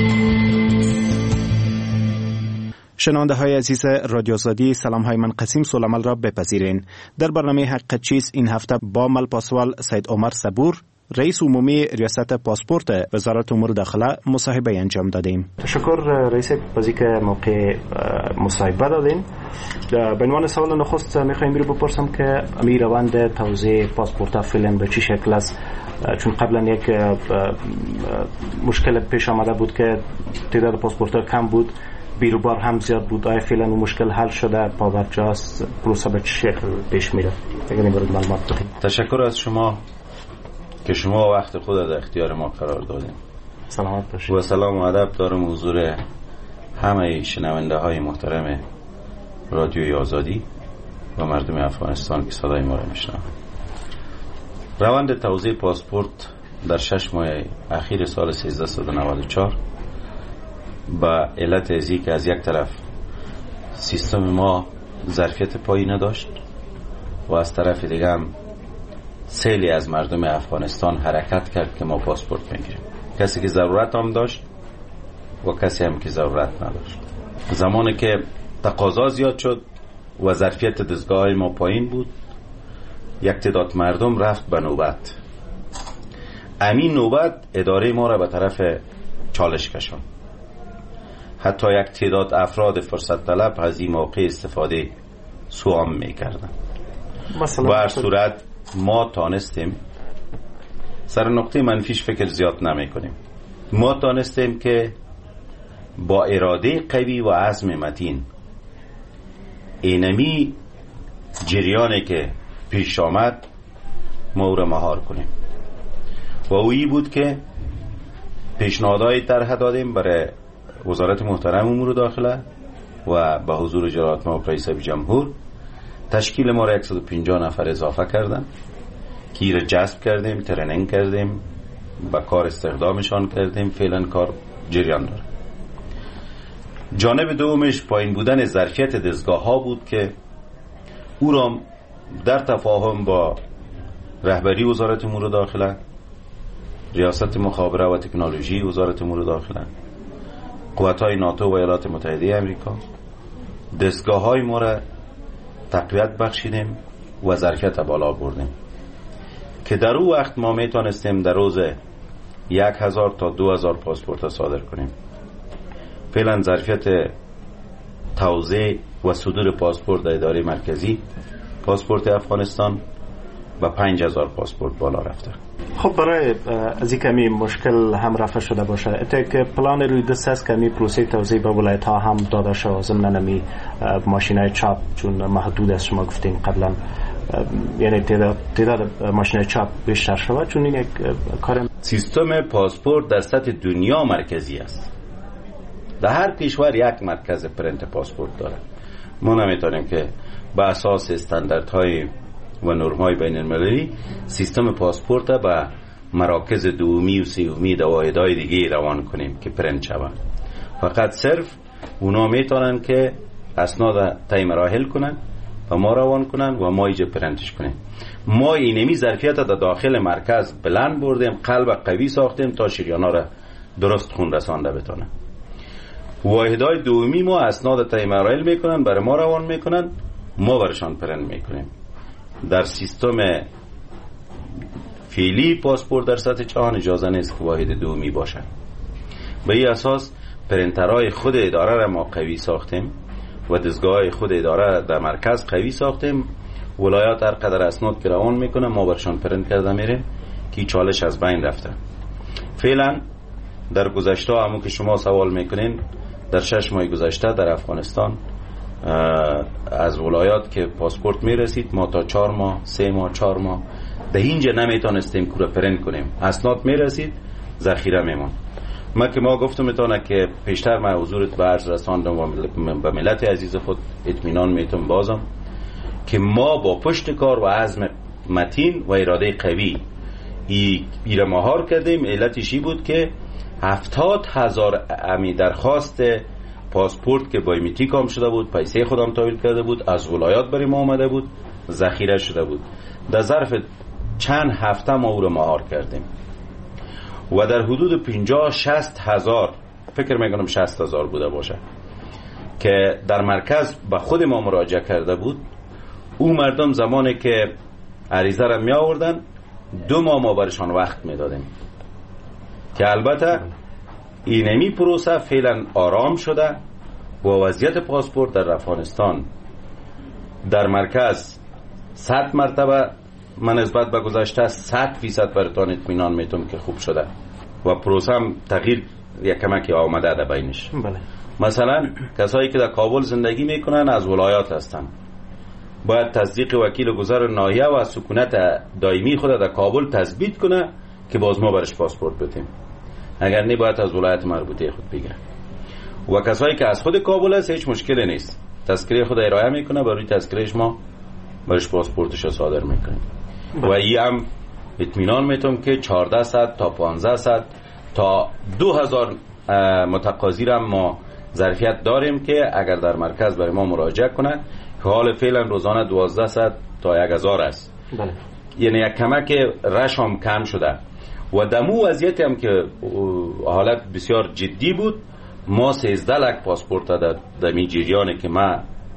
شنونده های عزیز رادیو آزادی، سلام های من قسیم سولمال را بپذیرین. در برنامه حقیقت چیست این هفته با ملپاسوال سید عمر صبور، رئیس عمومی ریاست پاسپورت وزارت امور داخله مصاحبه انجام دادیم. تشکر رئیس بازی که موقع مصاحبه دادین. به عنوان سوال نخست میخوایم رو بپرسم که امی روند توزیع پاسپورت فعلا به چه شکل است؟ چون قبلا یک مشکل پیش آمده بود که تعداد پاسپورت کم بود، بیروبار هم زیاد بود. آیا فعلا اون مشکل حل شده؟ پابرجاست؟ پروسه به چه شکل پیش میره؟ اگر این مورد معلومات بدین. تشکر از شما که شما وقت خود در اختیار ما قرار دادیم. سلامت باشید. و سلام و ادب دارم حضور همه شنونده های محترم رادیوی آزادی و مردم افغانستان که صدای ما را میشنوند. روند توزیع پاسپورت در شش ماه اخیر سال سیزده نود و چهار با علت ازی که از یک طرف سیستم ما ظرفیت پایی نداشت و از طرف دیگه هم سیلی از مردم افغانستان حرکت کرد که ما پاسپورت بگیریم، کسی که ضرورت هم داشت و کسی هم که ضرورت نداشت. زمانی که تقاضا زیاد شد و ظرفیت دستگاه ما پایین بود، یک تعداد مردم رفت به نوبت. امین نوبت اداره ما را به طرف چالش کشان. حتی یک تعداد افراد فرصت طلب از این موقع استفاده سوام میکردن. و هر صورت ما تانستیم، سر نقطه منفیش فکر زیاد نمی کنیم، ما تانستیم که با اراده قوی و عزم متین اینمی جریانی که پیش آمد ما او را مهار کنیم. و اویی بود که پیشنهادهای طرح دادیم برای وزارت محترم امور داخله و به حضور جلالت مآب رئیس جمهور. تشکیل ما را صد و پنجاه نفر اضافه کردن که را جذب کردیم، ترنینگ کردیم، با کار استخدامشان کردیم. فعلا کار جریان داره. جانب دومش پایین بودن ظرفیت دستگاه ها بود که او را در تفاهم با رهبری وزارت امور داخله، ریاست مخابره و تکنولوژی وزارت امور داخله، قوت‌های ناتو و ایالات متحده امریکا، دستگاه‌های ما را تقویت بخشیدیم و ظرفیت بالا بردیم که در اون وقت ما میتونستیم در روز یک هزار تا دو هزار پاسپورت صادر کنیم. فعلا ظرفیت توزیع و صدور پاسپورت در اداره مرکزی پاسپورت افغانستان و پنج هزار پاسپورت بالا رفته. خب برای از این کمی مشکل هم رفع شده باشه، اتاق که پلان روی دست است کمی پروسه توزیع به ولایت ها هم داده شد ضمن نمی ماشینای چاپ، چون محدود است شما گفتین قبلا، یعنی تعداد تعداد ماشینای چاپ بیشتر شود، چون این یک کار. سیستم پاسپورت در سطح دنیا مرکزی است. در هر کشور یک مرکز پرنت پاسپورت داره. ما نمیتونیم که به اساس استانداردهای و نرم‌های بین المللی سیستم پاسپورت به مراکز دومی و سومی و واحدهای دیگه روان کنیم که پرنت شود. فقط صرف اونا میتونن که اسناد طی مراحل کنن و ما روان کنن و ما ایجا پرنتش کنیم. ما اینمی ظرفیت در داخل مرکز بلند بردیم، قلب قوی ساختیم تا شریانا را درست خون رسانده بتونه. واحدهای دومی ما اسناد طی مراحل میکنن، برای ما روان میکنن، ما برشان پرنت میکنیم. در سیستم فعلی پاسپورت در سطح جهان اجازه نیست که واحد دومی باشه. به این اساس پرنترهای خود اداره را ما قوی ساختیم و دستگاه خود اداره در مرکز قوی ساختیم. ولایات هر قدر اسناد که روان میکنه ما برشان پرنت کرده میریم که چالش از بین رفته. فعلا در گذشته همون که شما سوال میکنین، در شش ماه گذشته در افغانستان از ولایات که پاسپورت میرسید ما تا چهار ماه سه ماه چهار ماه به اینجا نمیتونستیم کورا پرنت کنیم. اسناد میرسید ذخیره میمون. ما که ما گفتم میتونه که پیشتر ما حضورت به عرض رساندم و به ملت عزیز خود اطمینان میتونم بازم که ما با پشت کار و عزم متین و اراده قوی ای ایره مهار کردیم. علتش بود که هفتاد هزار امی درخواست پاسپورت که بایومتریک کام شده بود، پیسه خودم تحویل کرده بود، از ولایات برای ما آمده بود، ذخیره شده بود. در ظرف چند هفته ما او رو مهار کردیم و در حدود پنجاه شصت هزار، فکر میکنم شصت هزار بوده باشه، که در مرکز به خود ما مراجعه کرده بود. او مردم زمانی که عریضه را می آوردن دو ماه ما برشان وقت می دادیم که البته اینمی پروسه فعلا آرام شده و وضعیت پاسپورت در افغانستان در مرکز صد مرتبه من نسبت به گذشته صد فیصد براتون اطمینان میتونم که خوب شده و پروسه هم تغییر یک کمکی آمده در بینش. بله. مثلا کسایی که در کابل زندگی میکنن از ولایات هستن، باید تصدیق وکیل گذر ناحیه و سکونت دائمی خود در کابل تثبیت کنه که باز ما برش پاسپورت بدیم، اگر نه باید از ولایت مربوطه خود بگیره. و کسایی که از خود کابل است هیچ مشکلی نیست، تذکره خود ارائه میکنه، برای تذکرهش ما برش پاسپورتش صادر میکنیم. و این هم اطمینان میتونم که چهارده صد تا پانزده صد تا دو هزار متقاضی را ما ظرفیت داریم که اگر در مرکز برای ما مراجعه کنه، که حال فعلا روزانه دوازده صد تا یک هزار است. بله. یعنی یک کمک رش هم کم شده و دمو وضعیتی هم که حالت بسیار جدی بود، ما سیزده لک پاسپورت در دمی جریانی که ما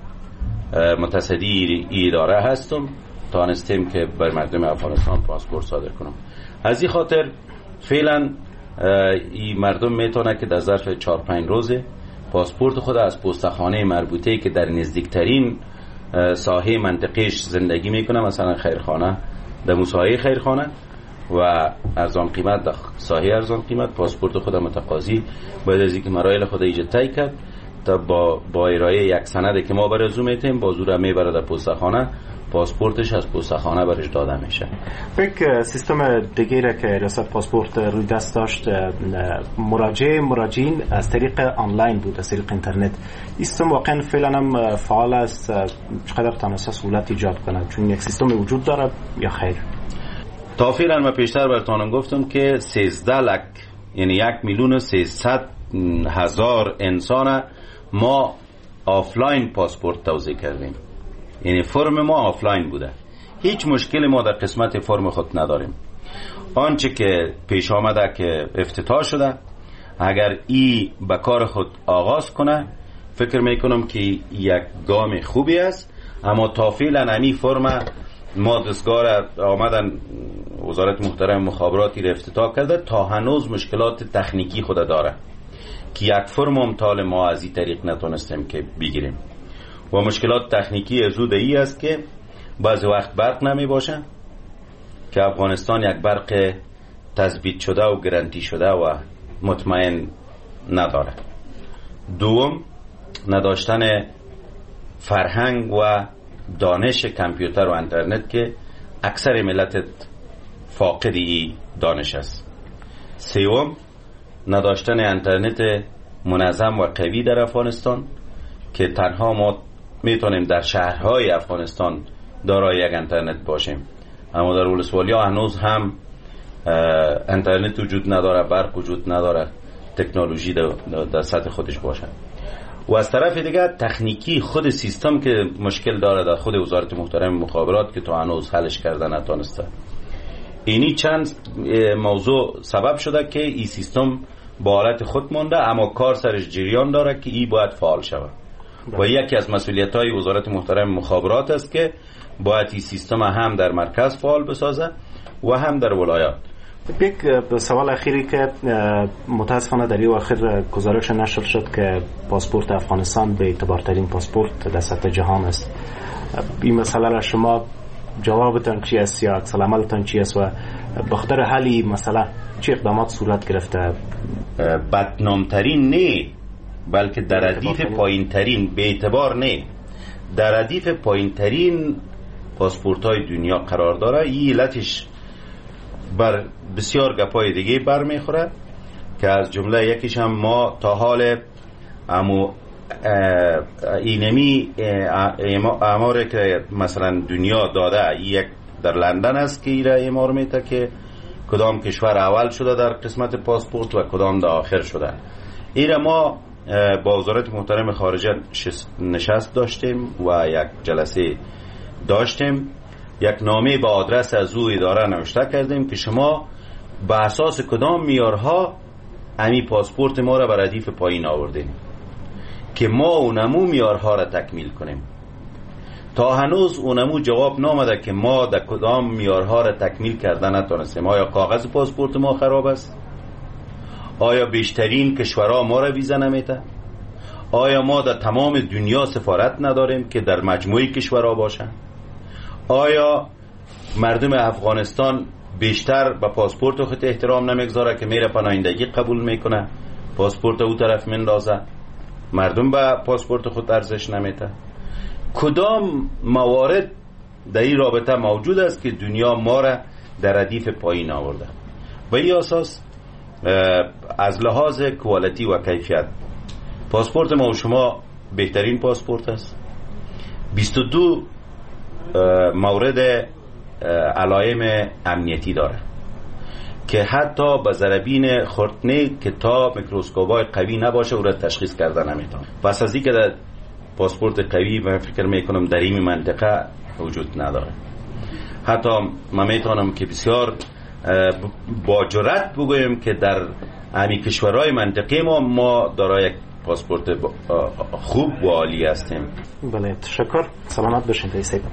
متصدی ای اداره هستم تانستیم که بر مردم افغانستان پاسپورت صادر کنم. از این خاطر فعلا این مردم میتونه که در ظرف چهار پنج روزه پاسپورت خود از پستخانه مربوطه که در نزدیکترین ساحه منطقهش زندگی میکنه، مثلا خیرخانه در مساحه خیرخانه و ارزان قیمت در ساحه ارزان قیمت، پاسپورت خود متقاضی باید از اینکه مراحل خود ایجاد طی کرد تا با با ارائه یک سند که ما برای زو میتیم با زور میبره در پستخانه، پاسپورتش از پستخانه برش داده میشه. فکر سیستم دیگه را که ریاست پاسپورت روی دست داشت مراجعه مراجعین از طریق آنلاین بود، از طریق اینترنت. این سیستم واقعا فعلا هم فعال است؟ چقدر تونسته سهولت ایجاد کنه؟ چون یک سیستم وجود داره یا خیر؟ تا فعلا من پیشتر براتونم گفتم که سیزده لک یعنی یک میلیون و سیصد هزار انسان ما آفلاین پاسپورت توزیع کردیم، یعنی فرم ما آفلاین بوده. هیچ مشکلی ما در قسمت فرم خود نداریم. آنچه که پیش آمده که افتتاح شده، اگر ای به کار خود آغاز کنه فکر میکنم که یک گام خوبی است، اما تا فعلا امی فرم ما دستگاه آمدن وزارت محترم مخابراتی را افتتاح کرده، تا هنوز مشکلات تکنیکی خود داره که یک فرم امتال ما از این طریق نتونستیم که بگیریم و مشکلات تکنیکی زود ای است که بعضی وقت برق نمی باشه که افغانستان یک برق تثبیت شده و گرانتی شده و مطمئن نداره. دوم، نداشتن فرهنگ و دانش کامپیوتر و اینترنت که اکثر ملت فاقدی دانش است. سوم، نداشتن اینترنت منظم و قوی در افغانستان که تنها ما میتونیم در شهرهای افغانستان دارای یک اینترنت باشیم، اما در ولسوالیا هنوز هم اینترنت وجود نداره، برق وجود نداره، تکنولوژی در سطح خودش باشه. و از طرف دیگه تکنیکی خود سیستم که مشکل داره در خود وزارت محترم مخابرات که تا هنوز حلش کرده نتونسته. اینی چند موضوع سبب شده که این سیستم با حالت خود مونده، اما کار سرش جریان داره که این باید فعال شود و یکی از مسئولیت‌های وزارت محترم مخابرات است که باید این سیستم هم در مرکز فعال بسازه و هم در ولایات. یک سوال اخیری که متاسفانه در این آخر گزارش نشر شد که پاسپورت افغانستان به اعتبارترین پاسپورت در سطح جهان است. این مسئله را شما جوابتان چی است یا عکس العملتان چی است و بخاطر حل این مسئله چه اقدامات صورت گرفته؟ بدنامترین نه، بلکه در ردیف پایین ترین، به اعتبار نه، در ردیف پایین ترین پاسپورت های دنیا قرار داره. این علتش بر بسیار گپای دیگه برمیخوره که از جمله یکیش هم ما تا حال امو اینمی اماره که مثلا دنیا داده، یک در لندن است که ایره امار میته که کدام کشور اول شده در قسمت پاسپورت و کدام در آخر شده. ایره ما با وزارت محترم خارجه نشست داشتیم و یک جلسه داشتیم، یک نامه با آدرس از او اداره نوشته کردیم که شما به اساس کدام معیارها امی پاسپورت ما را بر ردیف پایین آوردیم که ما اونمو معیارها را تکمیل کنیم. تا هنوز اونمو جواب نامده که ما در کدام معیارها را تکمیل کردن نتونستیم. آیا کاغذ پاسپورت ما خراب است؟ آیا بیشترین کشورها ما را ویزا نمیده؟ آیا ما در تمام دنیا سفارت نداریم که در مجموعه کشورها باشن؟ آیا مردم افغانستان بیشتر به پاسپورت خود احترام نمیگذاره که میره پناهندگی قبول میکنه، پاسپورت او طرف مندازه، مردم به پاسپورت خود ارزش نمیده؟ کدام موارد در این رابطه موجود است که دنیا ما را در ردیف پایین آورده؟ به این اساس از لحاظ کوالیتی و کیفیت پاسپورت ما و شما بهترین پاسپورت است. بیست و دو مورد علائم امنیتی داره که حتی به ضربین خردنه که تا میکروسکوپای قوی نباشه او را تشخیص کرده نمیتونه. پس از اینکه در پاسپورت قوی من فکر میکنم در این منطقه وجود نداره. حتی من میتونم که بسیار با جرأت بگویم که در همین کشورهای منطقه ما ما دارای یک پاسپورت خوب و عالی هستیم. بله، تشکر. سلامت باشین تا ایسایب.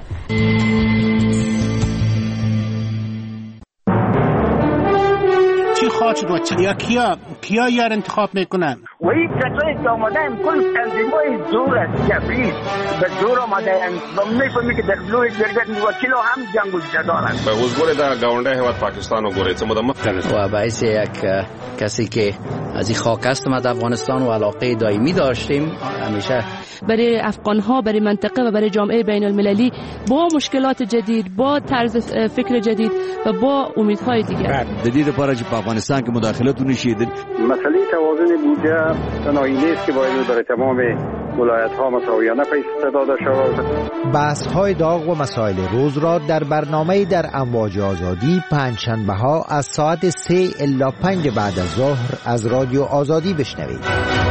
انتخابات شد و چه یا کیا کیا یار انتخاب میکنن و این کسایی که آمدن کل تنظیمای زور است جبری به زور آمدن و میفهمی که در بلوی درگت وکیل هم جنگ و جدال است به حضور در گاونده هواد پاکستان و گوریت مدام و باعث یک کسی که از این خاک است ما در افغانستان و علاقه دائمی داشتیم همیشه برای افغان ها، برای منطقه و برای جامعه بین المللی با مشکلات جدید، با طرز فکر جدید و با امیدهای دیگر. جدید پارچ په افغانستان کې مداخلت ونشي. مسئله توازن بودجه تنهایی نیست که باید برای تمام ولایت ها مساویانه پیش داده شود. بحث های داغ و مسائل روز را در برنامه در امواج آزادی پنجشنبه ها از ساعت سه الی پنج بعد از ظهر از رادیو آزادی بشنوید.